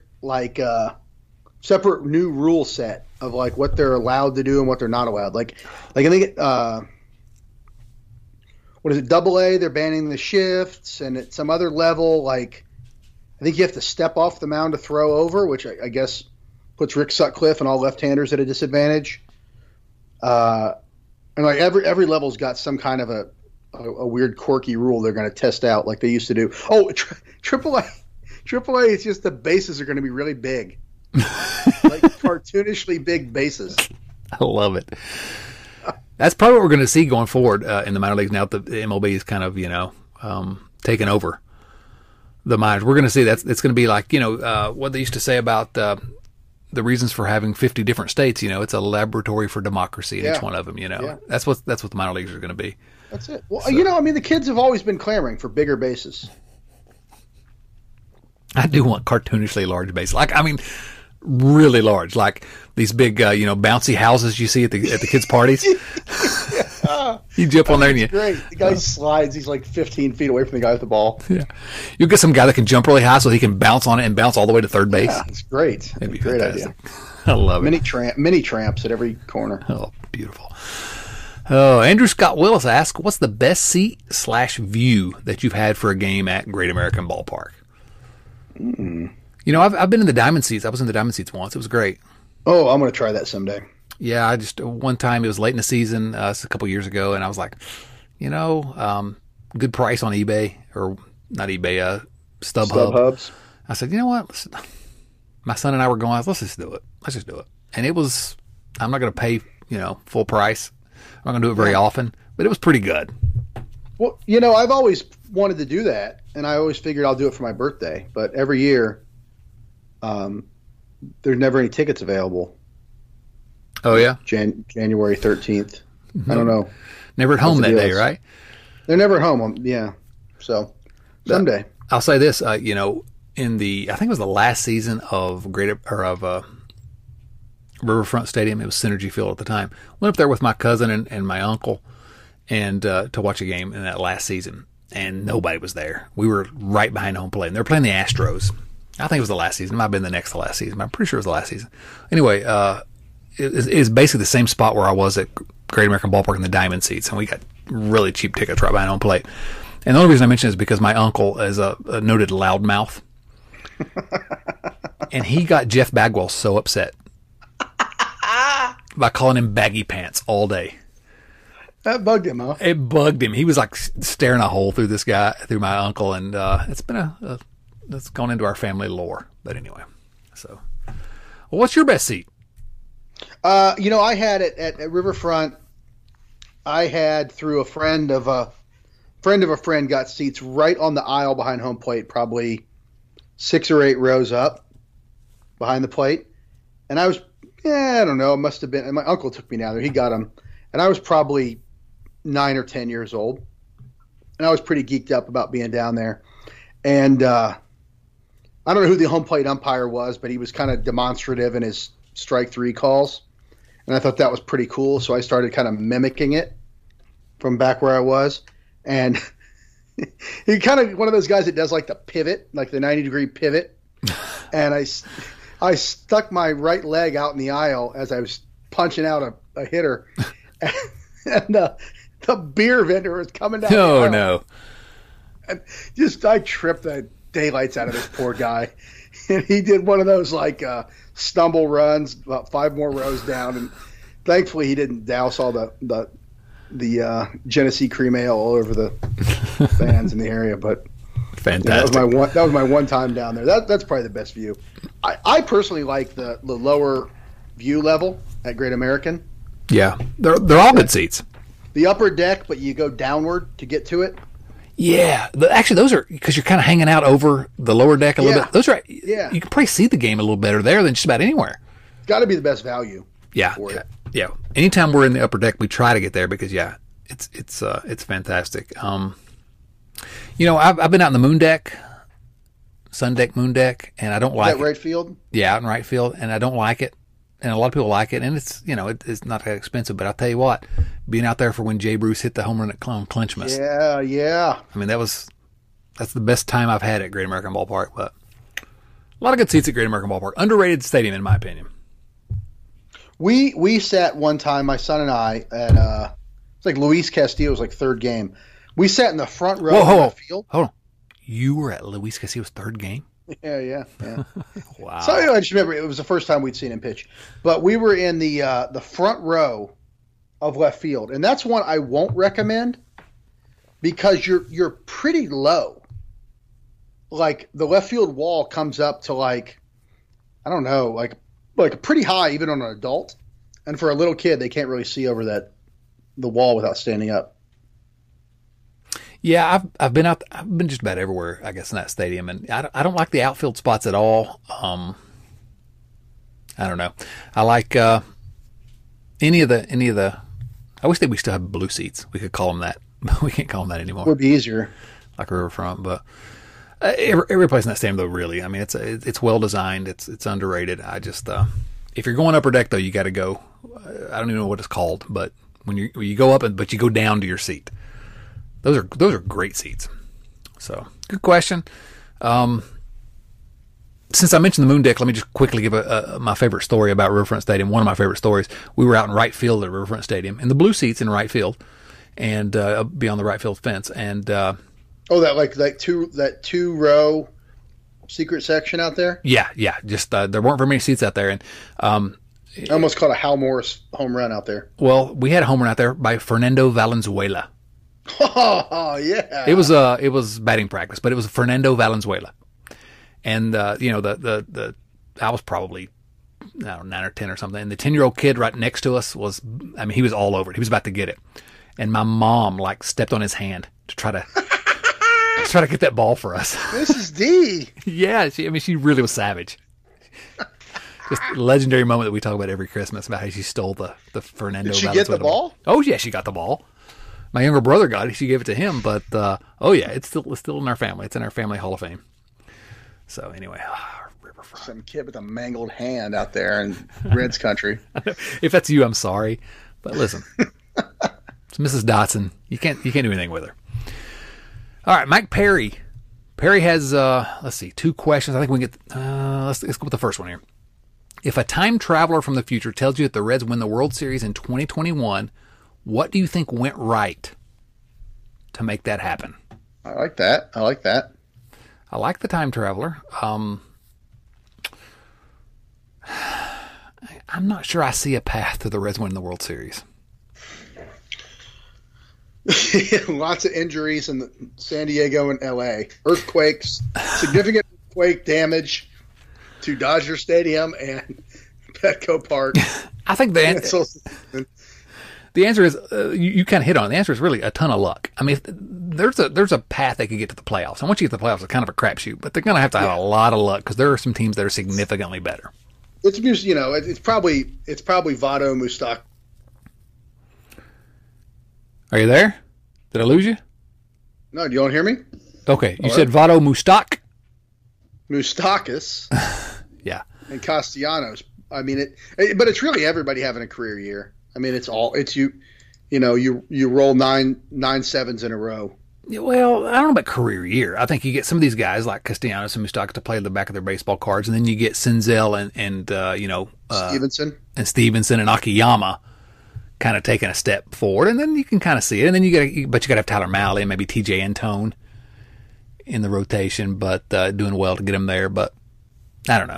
separate new rule set of like what they're allowed to do and what they're not allowed. Like I think what is it? AA, they're banning the shifts, and at some other level, like I think you have to step off the mound to throw over, which I guess puts Rick Sutcliffe and all left-handers at a disadvantage. And like every level's got some kind of a weird quirky rule they're going to test out, like they used to do. Oh, AAA is just the bases are going to be really big. Like cartoonishly big bases. I love it. That's probably what we're going to see going forward in the minor leagues now that the MLB is kind of taken over the minors. We're going to see it's going to be like what they used to say about the reasons for having 50 different states. It's a laboratory for democracy in each one of them. That's what the minor leagues are going to be. That's it. Well, the kids have always been clamoring for bigger bases. I do want cartoonishly large bases. Really large, like these big, bouncy houses you see at the kids' parties. You jump on there and great. The guy slides. He's like 15 feet away from the guy with the ball. Yeah, you get some guy that can jump really high so he can bounce on it and bounce all the way to third base. Yeah, it's great. It'd be great fantastic. idea. I love it. Mini tramps at every corner. Oh, beautiful. Oh, Andrew Scott Willis asks, "What's the best seat/view that you've had for a game at Great American Ballpark?" I've been in the diamond seats. I was in the diamond seats once. It was great. Oh, I'm going to try that someday. Yeah, I just one time it was late in the season, a couple years ago, and I was like, good price on eBay or not eBay, StubHub. I said, you know what? My son and I were going. Let's just do it. And it was. I'm not going to pay full price. I'm not going to do it very often, but it was pretty good. Well, I've always wanted to do that, and I always figured I'll do it for my birthday. But every year, there's never any tickets available. Oh yeah, January 13th. I don't know. Never at home that day, right? They're never at home. Yeah. So someday. I'll say this. I think it was the last season of Riverfront Stadium. It was Synergy Field at the time. Went up there with my cousin and my uncle, and to watch a game in that last season. And nobody was there. We were right behind home plate, and they were playing the Astros. I think it was the last season. It might have been the next to last season. I'm pretty sure it was the last season. Anyway, it's basically the same spot where I was at Great American Ballpark in the diamond seats, and we got really cheap tickets right behind home plate. And the only reason I mention it is because my uncle is a noted loudmouth, and he got Jeff Bagwell so upset by calling him baggy pants all day. That bugged him, huh? It bugged him. He was like staring a hole through through my uncle, and it's been it's gone into our family lore. But anyway, so what's your best seat? I had it at Riverfront. I had through a friend of a friend got seats right on the aisle behind home plate, probably 6 or 8 rows up behind the plate. And I was, I don't know, it must have been, and my uncle took me down there. He got them. And I was probably 9 or 10 years old. And I was pretty geeked up about being down there. And I don't know who the home plate umpire was, but he was kind of demonstrative in his strike 3 calls. And I thought that was pretty cool. So I started kind of mimicking it from back where I was. And he kind of one of those guys that does like the pivot, like the 90-degree pivot. And I stuck my right leg out in the aisle as I was punching out a hitter. And the beer vendor was coming down the aisle. No. I tripped the daylights out of this poor guy. And he did one of those stumble runs about 5 more rows down, and thankfully he didn't douse all the Genesee cream ale all over the fans in the area. But fantastic. That was my one time down there. That's probably the best view. I personally like the lower view level at Great American. Yeah, they're all good seats. The upper deck, but you go downward to get to it. Yeah, actually, those are because you're kind of hanging out over the lower deck a little bit. Those are you can probably see the game a little better there than just about anywhere. Got to be the best value. Yeah. Anytime we're in the upper deck, we try to get there because it's fantastic. I've been out in the moon deck, sun deck, moon deck, and I don't like that right field. Yeah, out in right field, and I don't like it. And a lot of people like it, and it's it's not that expensive. But I'll tell you what, being out there for when Jay Bruce hit the home run at Clinchmas. Yeah. I mean, that's the best time I've had at Great American Ballpark. But a lot of good seats at Great American Ballpark. Underrated stadium, in my opinion. We sat one time, my son and I, at it's like Luis Castillo's third game. We sat in the front row of the field. Hold on, you were at Luis Castillo's third game? Yeah. Wow. So I just remember it was the first time we'd seen him pitch. But we were in the front row of left field, and that's one I won't recommend because you're pretty low. Like the left field wall comes up to I don't know, like pretty high even on an adult, and for a little kid they can't really see over the wall without standing up. Yeah, I've been just about everywhere, I guess, in that stadium, and I don't like the outfield spots at all. I don't know. I like any of the. I wish that we still have blue seats. We could call them that, but we can't call them that anymore. It would be easier, like Riverfront. But every place in that stadium, though, really, I mean, it's well designed. It's underrated. I just if you're going upper deck though, you got to go. I don't even know what it's called, but when you go up but you go down to your seat. Those are great seats. So, good question. Since I mentioned the moon deck, let me just quickly give my favorite story about Riverfront Stadium. One of my favorite stories. We were out in right field at Riverfront Stadium in the blue seats in right field, and beyond the right field fence. And that two row secret section out there. Yeah. Just there weren't very many seats out there, and I almost caught a Hal Morris home run out there. Well, we had a home run out there by Fernando Valenzuela. Oh yeah! It was batting practice, but it was Fernando Valenzuela, and I was probably 9 or 10 or something, and the 10-year-old kid right next to us he was all over it. He was about to get it, and my mom stepped on his hand to try to get that ball for us. Mrs. D. Yeah, she really was savage. Just a legendary moment that we talk about every Christmas about how she stole the Fernando. Did she Valenzuela get the ball? Oh yeah, she got the ball. My younger brother got it. She gave it to him, but it's still in our family. It's in our family Hall of Fame. So anyway, Riverfront. Some kid with a mangled hand out there in Reds country. If that's you, I'm sorry, but listen, it's Mrs. Dotson. You can't do anything with her. All right, Mike Perry. Perry has 2 questions. I think we can get. Let's go with the first one here. If a time traveler from the future tells you that the Reds win the World Series in 2021. What do you think went right to make that happen? I like that. I like the time traveler. I'm not sure I see a path to the Reds winning the World Series. Lots of injuries in San Diego and L.A. Earthquakes, significant earthquake damage to Dodger Stadium and Petco Park. I think the answer is, you kind of hit on it. The answer is really a ton of luck. I mean, there's a path they could get to the playoffs. And once you get to the playoffs, it's kind of a crapshoot. But they're going to have a lot of luck because there are some teams that are significantly better. It's probably Votto Mustak. Are you there? Did I lose you? No, do you want to hear me? Okay, you said Votto Moustakas. Yeah. And Castellanos. I mean, but it's really everybody having a career year. I mean, you roll nine sevens in a row. Well, I don't know about career year. I think you get some of these guys like Castellanos and Moustakas to play the back of their baseball cards, and then you get Senzel and Stevenson and Akiyama kind of taking a step forward, and then you can kind of see it. And then you got to have Tyler Mahle and maybe TJ Antone. in the rotation, but doing well to get him there. But I don't know.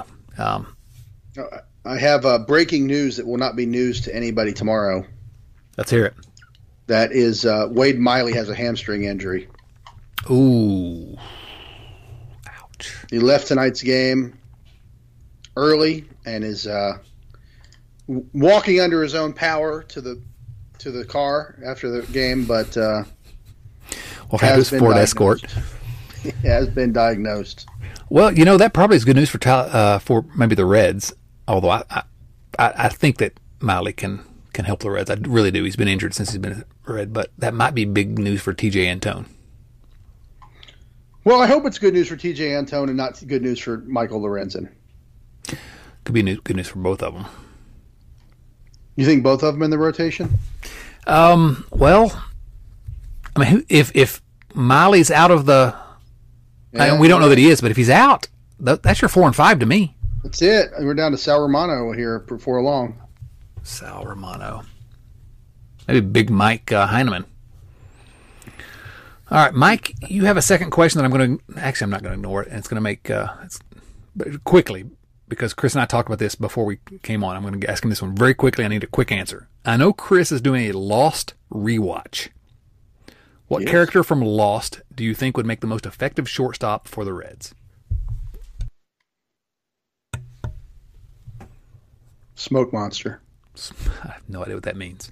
I have breaking news that will not be news to anybody tomorrow. Let's hear it. That is Wade Miley has a hamstring injury. Ooh. Ouch. He left tonight's game early and is walking under his own power to the car after the game, but we'll have his Ford Escort. He has been diagnosed. Well, that probably is good news for maybe the Reds. Although I think that Miley can help the Reds. I really do. He's been injured since he's been a Red, but that might be big news for TJ Antone. Well, I hope it's good news for TJ Antone and not good news for Michael Lorenzen. Could be good news for both of them. You think both of them in the rotation? Well, I mean, if Miley's out of the, we don't know that he is, but if he's out, that's your 4 and 5 to me. That's it. We're down to Sal Romano here before long. Sal Romano, maybe Big Mike Heineman. All right, Mike, you have a second question that I'm going to. Actually, I'm not going to ignore it, and it's going to make quickly. Because Chris and I talked about this before we came on. I'm going to ask him this one very quickly. I need a quick answer. I know Chris is doing a Lost rewatch. What character from Lost do you think would make the most effective shortstop for the Reds? Smoke Monster. I have no idea what that means.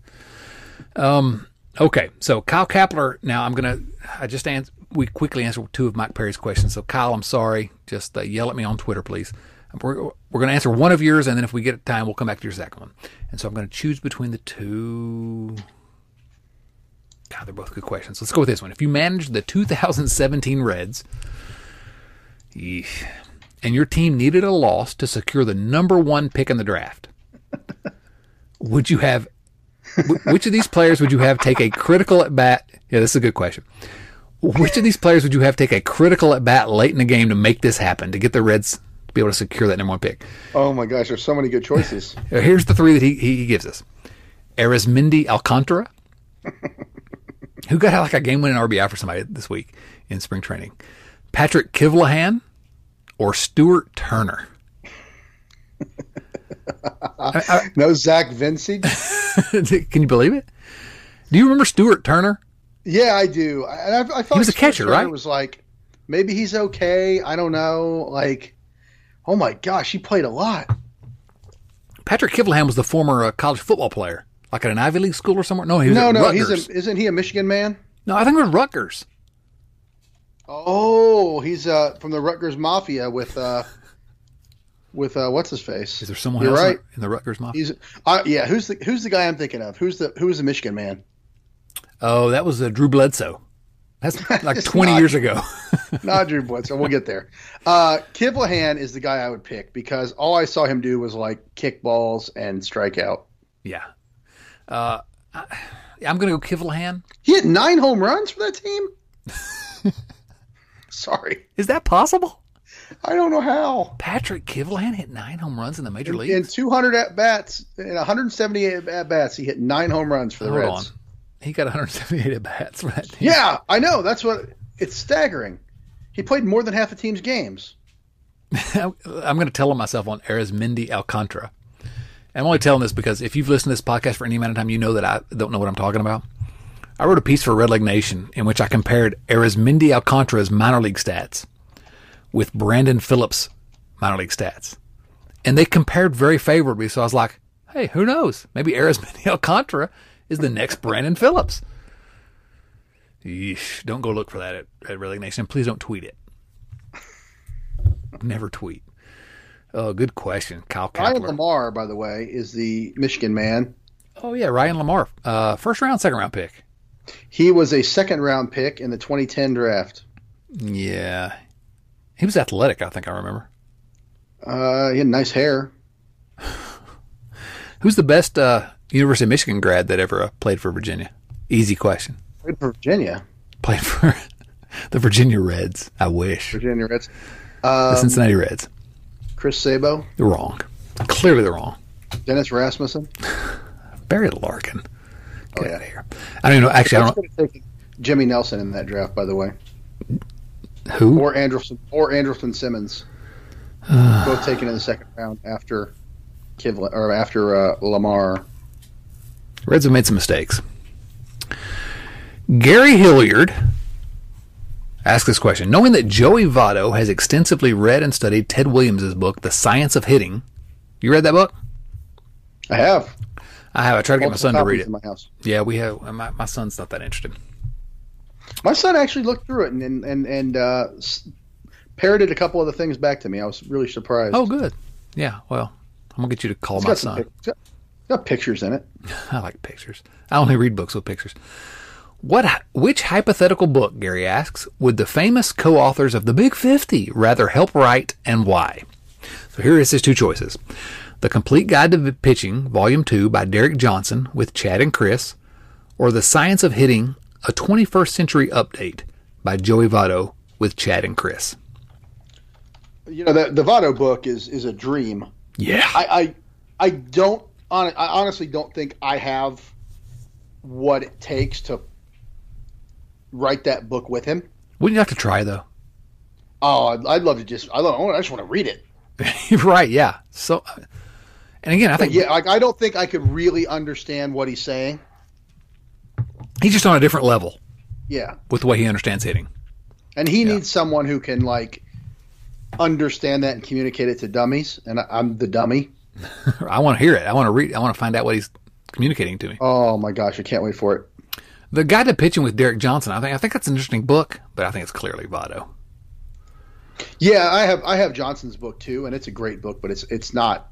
Okay, so Kyle Kapler. Now we quickly answered 2 of Mike Perry's questions. So Kyle, I'm sorry. Just yell at me on Twitter, please. We're going to answer one of yours, and then if we get time, we'll come back to your second one. And so I'm going to choose between the 2. God, they're both good questions. Let's go with this one. If you managed the 2017 Reds, and your team needed a loss to secure the number 1 pick in the draft, would you have? Which of these players would you have take a critical at bat? Yeah, this is a good question. Which of these players would you have take a critical at bat late in the game to make this happen, to get the Reds be able to secure that number 1 pick? Oh my gosh, there's so many good choices. Here's the 3 that he gives us. Arizmendi Alcantara, who got like a game-winning RBI for somebody this week in spring training. Patrick Kivlahan or Stuart Turner? No Zach Vincey? Can you believe it? Do you remember Stuart Turner? Yeah, I do. I thought he was a catcher, Turner right? Was like, maybe he's okay. I don't know. Like, oh my gosh, he played a lot. Patrick Kivlahan was the former college football player, like at an Ivy League school or somewhere. No, he was at Rutgers. Isn't he a Michigan man? No, I think it was Rutgers. Oh, he's from the Rutgers Mafia with what's his face? Is there someone else right in the Rutgers Mafia? Yeah. Who's the guy I'm thinking of? Who was the Michigan man? Oh, that was Drew Bledsoe. That's like 20 years ago. Not Drew Bledsoe. We'll get there. Kivlahan is the guy I would pick because all I saw him do was like kick balls and strike out. Yeah. I'm going to go Kivlahan. He had 9 home runs for that team? Sorry. Is that possible? I don't know how. Patrick Kivlahan hit 9 home runs in the major leagues? In 200 at-bats, in 178 at-bats, he hit 9 home runs for the Reds. Hold on. He got 178 at-bats for that team. Yeah, I know. It's staggering. He played more than half the team's games. I'm going to tell him myself on Arizmendi Alcantara. And I'm only telling this because if you've listened to this podcast for any amount of time, you know that I don't know what I'm talking about. I wrote a piece for Red Leg Nation in which I compared Arizmendi Alcantara's minor league stats with Brandon Phillips' minor league stats. And they compared very favorably, so I was like, hey, who knows? Maybe Arizmendi Alcantara is the next Brandon Phillips. Yeesh, don't go look for that at Red Leg Nation. Please don't tweet it. Never tweet. Oh, good question, Kyle Kapler. Ryan Lamar, by the way, is the Michigan man. Oh, yeah, Ryan Lamar. First round, second round pick. He was a second round pick in the 2010 draft. Yeah. He was athletic, I think I remember. He had nice hair. Who's the best University of Michigan grad that ever played for Virginia? Easy question. Played for Virginia. Played for the Virginia Reds. I wish. Virginia Reds. The Cincinnati Reds. Chris Sabo. They're wrong. Clearly they're wrong. Dennis Rasmussen. Barry Larkin. Get out of here. I don't even know. Actually, I don't know. Jimmy Nelson in that draft, by the way. Who? Or Andrelton Simmons. Both taken in the second round after Lamar. Reds have made some mistakes. Gary Hilliard asked this question. Knowing that Joey Votto has extensively read and studied Ted Williams' book, The Science of Hitting. You read that book? I have. I tried to get my son to read it. In my house. Yeah, we have. My son's not that interested. My son actually looked through it and parroted a couple of the things back to me. I was really surprised. Oh, good. Yeah, well, I'm going to get you to call my son. It's got pictures in it. I like pictures. I only read books with pictures. Which hypothetical book, Gary asks, would the famous co-authors of The Big 50 rather help write, and why? So here is his two choices. The Complete Guide to Pitching, Volume 2 by Derek Johnson with Chad and Chris, or The Science of Hitting, a 21st Century Update by Joey Votto with Chad and Chris. You know, the Votto book is a dream. Yeah. I honestly don't think I have what it takes to write that book with him. Wouldn't you have to try, though? Oh, I'd love to just want to read it. Right, yeah. So, and again, I think... Yeah, I don't think I could really understand what he's saying. He's just on a different level. Yeah. With the way he understands hitting. And he needs someone who can, understand that and communicate it to dummies, and I'm the dummy. I want to hear it. I want to read. I want to find out what he's communicating to me. Oh my gosh, I can't wait for it. The Guide to Pitching with Derek Johnson. I think that's an interesting book, but I think it's clearly Votto. Yeah, I have Johnson's book too, and it's a great book, but it's not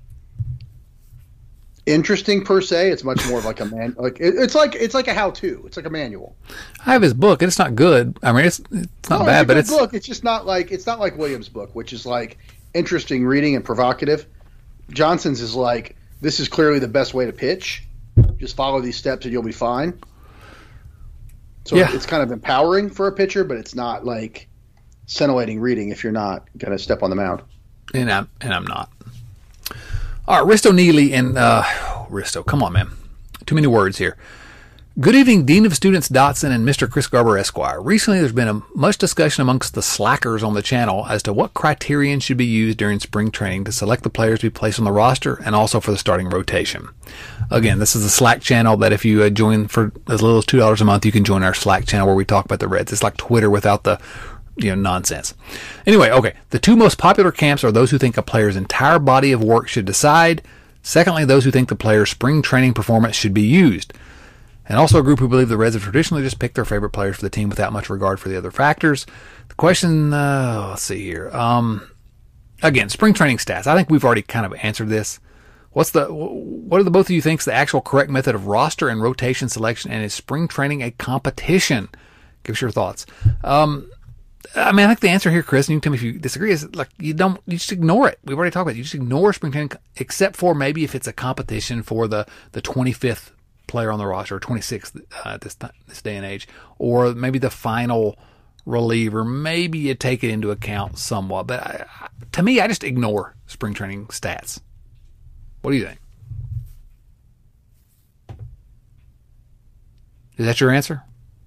interesting per se. It's much more of like a man. It's like a how-to. It's like a manual. I have his book, and it's not good. I mean, it's not bad, but it's book. It's just not like Williams' book, which is like interesting reading and provocative. Johnson's is like, this is clearly the best way to pitch. Just follow these steps and you'll be fine. So it's kind of empowering for a pitcher, but it's not like scintillating reading if you're not going to step on the mound. And I'm not. All right, Risto Neely and Risto, come on, man. Too many words here. Good evening, Dean of Students Dotson and Mr. Chris Garber, Esquire. Recently, there's been much discussion amongst the slackers on the channel as to what criterion should be used during spring training to select the players to be placed on the roster and also for the starting rotation. Again, this is a Slack channel that if you join for as little as $2 a month, you can join our Slack channel where we talk about the Reds. It's like Twitter without the nonsense. Anyway, okay, the two most popular camps are those who think a player's entire body of work should decide. Secondly, those who think the player's spring training performance should be used. And also a group who believe the Reds have traditionally just picked their favorite players for the team without much regard for the other factors. The question, let's see here. Again, spring training stats. I think we've already kind of answered this. What are the both of you think's the actual correct method of roster and rotation selection, and is spring training a competition? Give us your thoughts. I think the answer here, Chris, and you can tell me if you disagree, is like you just ignore it. We've already talked about it. You just ignore spring training, except for maybe if it's a competition for the 25th player on the roster, or 26th this day and age, or maybe the final reliever. Maybe you take it into account somewhat, but to me, I just ignore spring training stats. What do you think? Is that your answer?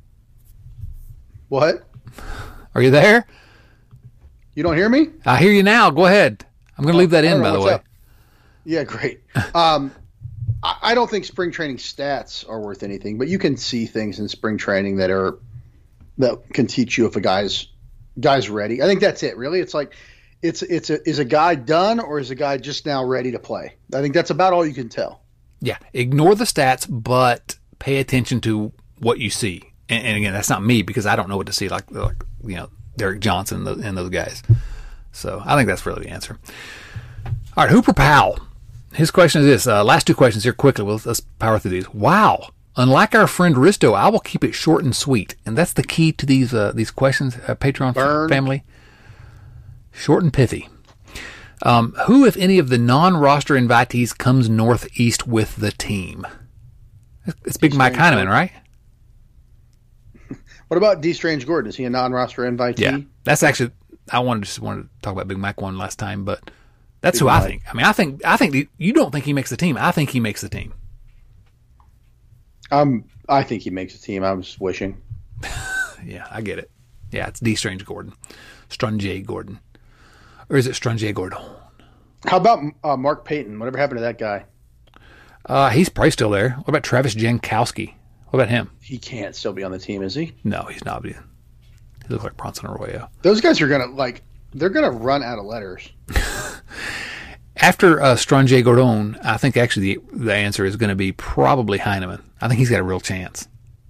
What? Are you there? You don't hear me? I hear you now. Go ahead. I'm going to leave that in, by the way. Up? Yeah, great. I don't think spring training stats are worth anything, but you can see things in spring training that can teach you if a guy's ready. I think that's it, really. It's like is a guy done or is a guy just now ready to play? I think that's about all you can tell. Yeah, ignore the stats, but pay attention to what you see. And again, that's not me because I don't know what to see, like Derek Johnson and those guys. So I think that's really the answer. All right, Hooper Powell. His question is this. Last two questions here quickly. Let's power through these. Wow. Unlike our friend Risto, I will keep it short and sweet. And that's the key to these questions, Patreon family. Short and pithy. Who, if any, of the non-roster invitees comes northeast with the team? It's Big Mike Heineman, right? What about D. Strange Gordon? Is he a non-roster invitee? Yeah. That's actually, I wanted to talk about Big Mike one last time, but that's who I think. I think you don't think he makes the team. I think he makes the team. I think he makes the team. I was wishing. Yeah, I get it. Yeah, it's D. Strange Gordon. Strange Gordon. Or is it Strange Gordon? How about Mark Payton? Whatever happened to that guy? He's probably still there. What about Travis Jankowski? What about him? He can't still be on the team, is he? No, he's not. He looks like Bronson Arroyo. Those guys are they're gonna run out of letters. After Strange Gordon, I think actually the answer is going to be probably Heineman. I think he's got a real chance.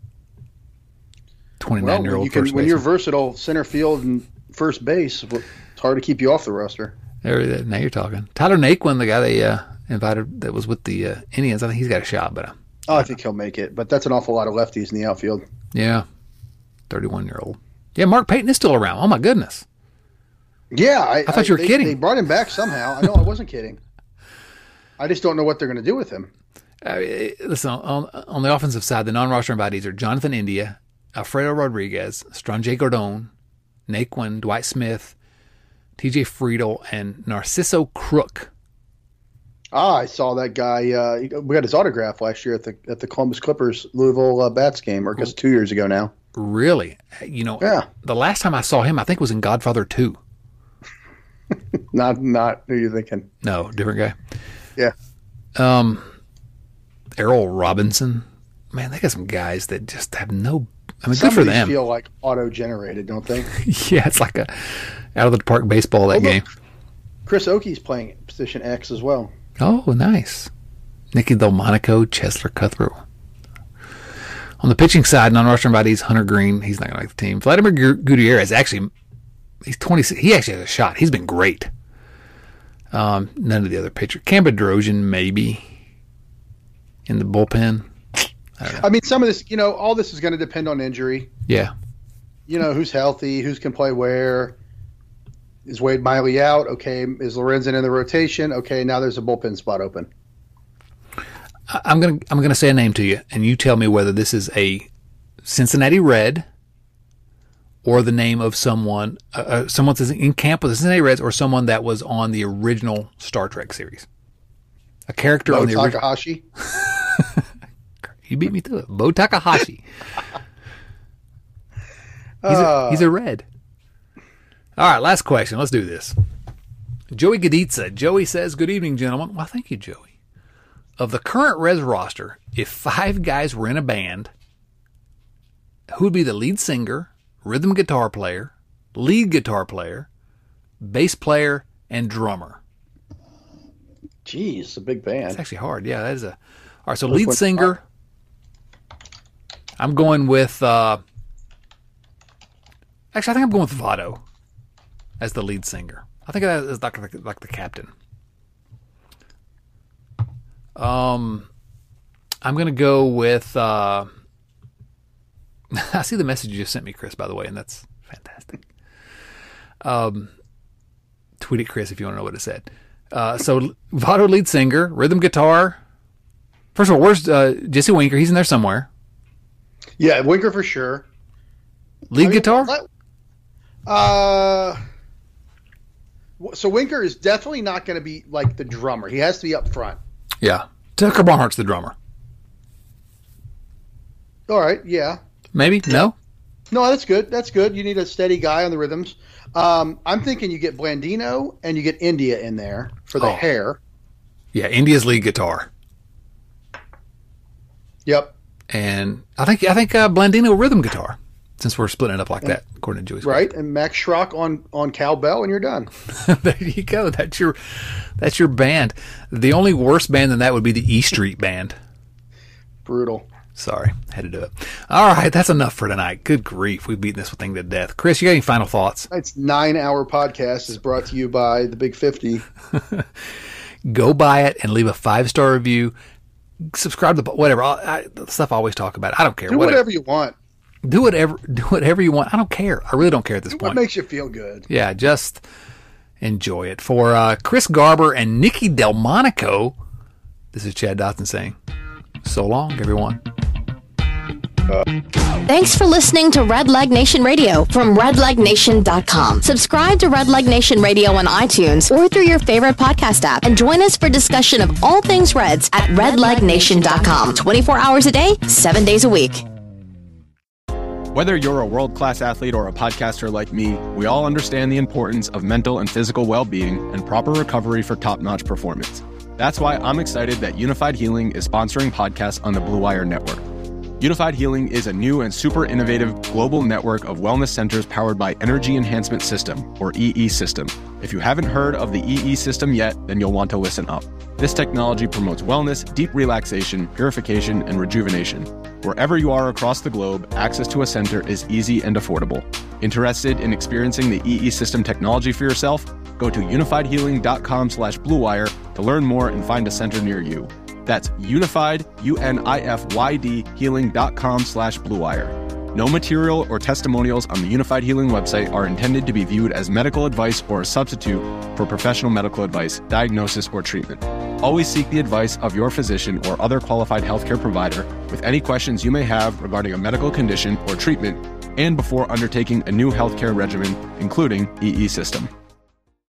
29-year-old first when baseman. you're versatile center field and first base, it's hard to keep you off the roster. Now you're talking. Tyler Naquin, the guy they invited that was with the Indians, I think he's got a shot. But I think he'll make it. But that's an awful lot of lefties in the outfield. Yeah, 31-year-old. Yeah, Mark Payton is still around. Oh my goodness. Yeah, I thought you were kidding. They brought him back somehow. I know I wasn't kidding. I just don't know what they're going to do with him. Listen, on the offensive side, the non-roster invitees are Jonathan India, Alfredo Rodriguez, Strange Gordon, Naquin, Dwight Smith, TJ Friedel, and Narciso Crook. I saw that guy. We got his autograph last year at the Columbus Clippers Louisville Bats game, or I guess 2 years ago now. Really? Yeah. The last time I saw him, I think was in Godfather 2. Not who you're thinking. No, different guy. Yeah. Errol Robinson. Man, they got some guys that just have no. I mean, good for them. Feel like auto-generated, don't they? Yeah, it's like a out of the park baseball game. Chris Oakey's playing position X as well. Oh, nice. Nicky Delmonico, Chesler Cutthroat. On the pitching side, non-roster invitees, Hunter Green. He's not going to make the team. Vladimir Gutierrez, actually, he's 26. He actually has a shot. He's been great. None of the other pitchers. Cam Bedrosian, maybe, in the bullpen. I mean, some of this, all this is going to depend on injury. Yeah. Who's healthy, who's can play where. Is Wade Miley out? Okay. Is Lorenzen in the rotation? Okay, now there's a bullpen spot open. I'm gonna say a name to you, and you tell me whether this is a Cincinnati Red or the name of someone that's in camp with the Cincinnati Reds, or someone that was on the original Star Trek series. A character on the original. Takahashi. You beat me to it. Bo Takahashi. He's a Red. All right, last question. Let's do this. Joey Gaditza. Joey says, good evening, gentlemen. Well, thank you, Joey. Of the current Reds roster, if 5 guys were in a band, who would be the lead singer, rhythm guitar player, lead guitar player, bass player, and drummer? Jeez, a big band. It's actually hard. Yeah, that is a... All right, so lead singer... I'm going with... Actually, I think I'm going with Votto as the lead singer. I think that is like the captain. I'm going to go with... I see the message you just sent me, Chris, by the way, and that's fantastic. Tweet it, Chris, if you want to know what it said. So, Votto lead singer, rhythm guitar. First of all, where's Jesse Winker? He's in there somewhere. Yeah, Winker for sure. Lead guitar? So Winker is definitely not going to be like the drummer. He has to be up front. Yeah. Tucker Barnhart's the drummer. All right, yeah. Maybe? No? No, that's good. That's good. You need a steady guy on the rhythms. I'm thinking you get Blandino and you get India in there for the hair. Yeah, India's lead guitar. Yep. And I think Blandino rhythm guitar, since we're splitting it up like that, according to Joey's right. question. And Max Schrock on cowbell, and you're done. There you go. That's your band. The only worse band than that would be the E Street Band. Brutal. Sorry, had to do it. All right, that's enough for tonight. Good grief, we've beaten this thing to death. Chris, you got any final thoughts? Tonight's 9-hour podcast is brought to you by the Big 50. Go buy it and leave a 5-star review. Subscribe to whatever the stuff I always talk about. I don't care. Do whatever you want. Do whatever you want. I don't care. I really don't care at this point. What makes you feel good? Yeah, just enjoy it. For Chris Garber and Nicky Delmonico, this is Chad Dotson saying, so long, everyone. Thanks for listening to Red Leg Nation Radio from redlegnation.com. Subscribe to Red Leg Nation Radio on iTunes or through your favorite podcast app, and join us for discussion of all things Reds at redlegnation.com. 24 hours a day, 7 days a week. Whether you're a world-class athlete or a podcaster like me, we all understand the importance of mental and physical well-being and proper recovery for top-notch performance. That's why I'm excited that Unified Healing is sponsoring podcasts on the Blue Wire Network. Unified Healing is a new and super innovative global network of wellness centers powered by Energy Enhancement System, or EE System. If you haven't heard of the EE System yet, then you'll want to listen up. This technology promotes wellness, deep relaxation, purification, and rejuvenation. Wherever you are across the globe, access to a center is easy and affordable. Interested in experiencing the EE System technology for yourself? Go to unifiedhealing.com/bluewire to learn more and find a center near you. That's unified, UNIFYD, healing.com/bluewire. No material or testimonials on the Unified Healing website are intended to be viewed as medical advice or a substitute for professional medical advice, diagnosis, or treatment. Always seek the advice of your physician or other qualified healthcare provider with any questions you may have regarding a medical condition or treatment and before undertaking a new healthcare regimen, including EE System.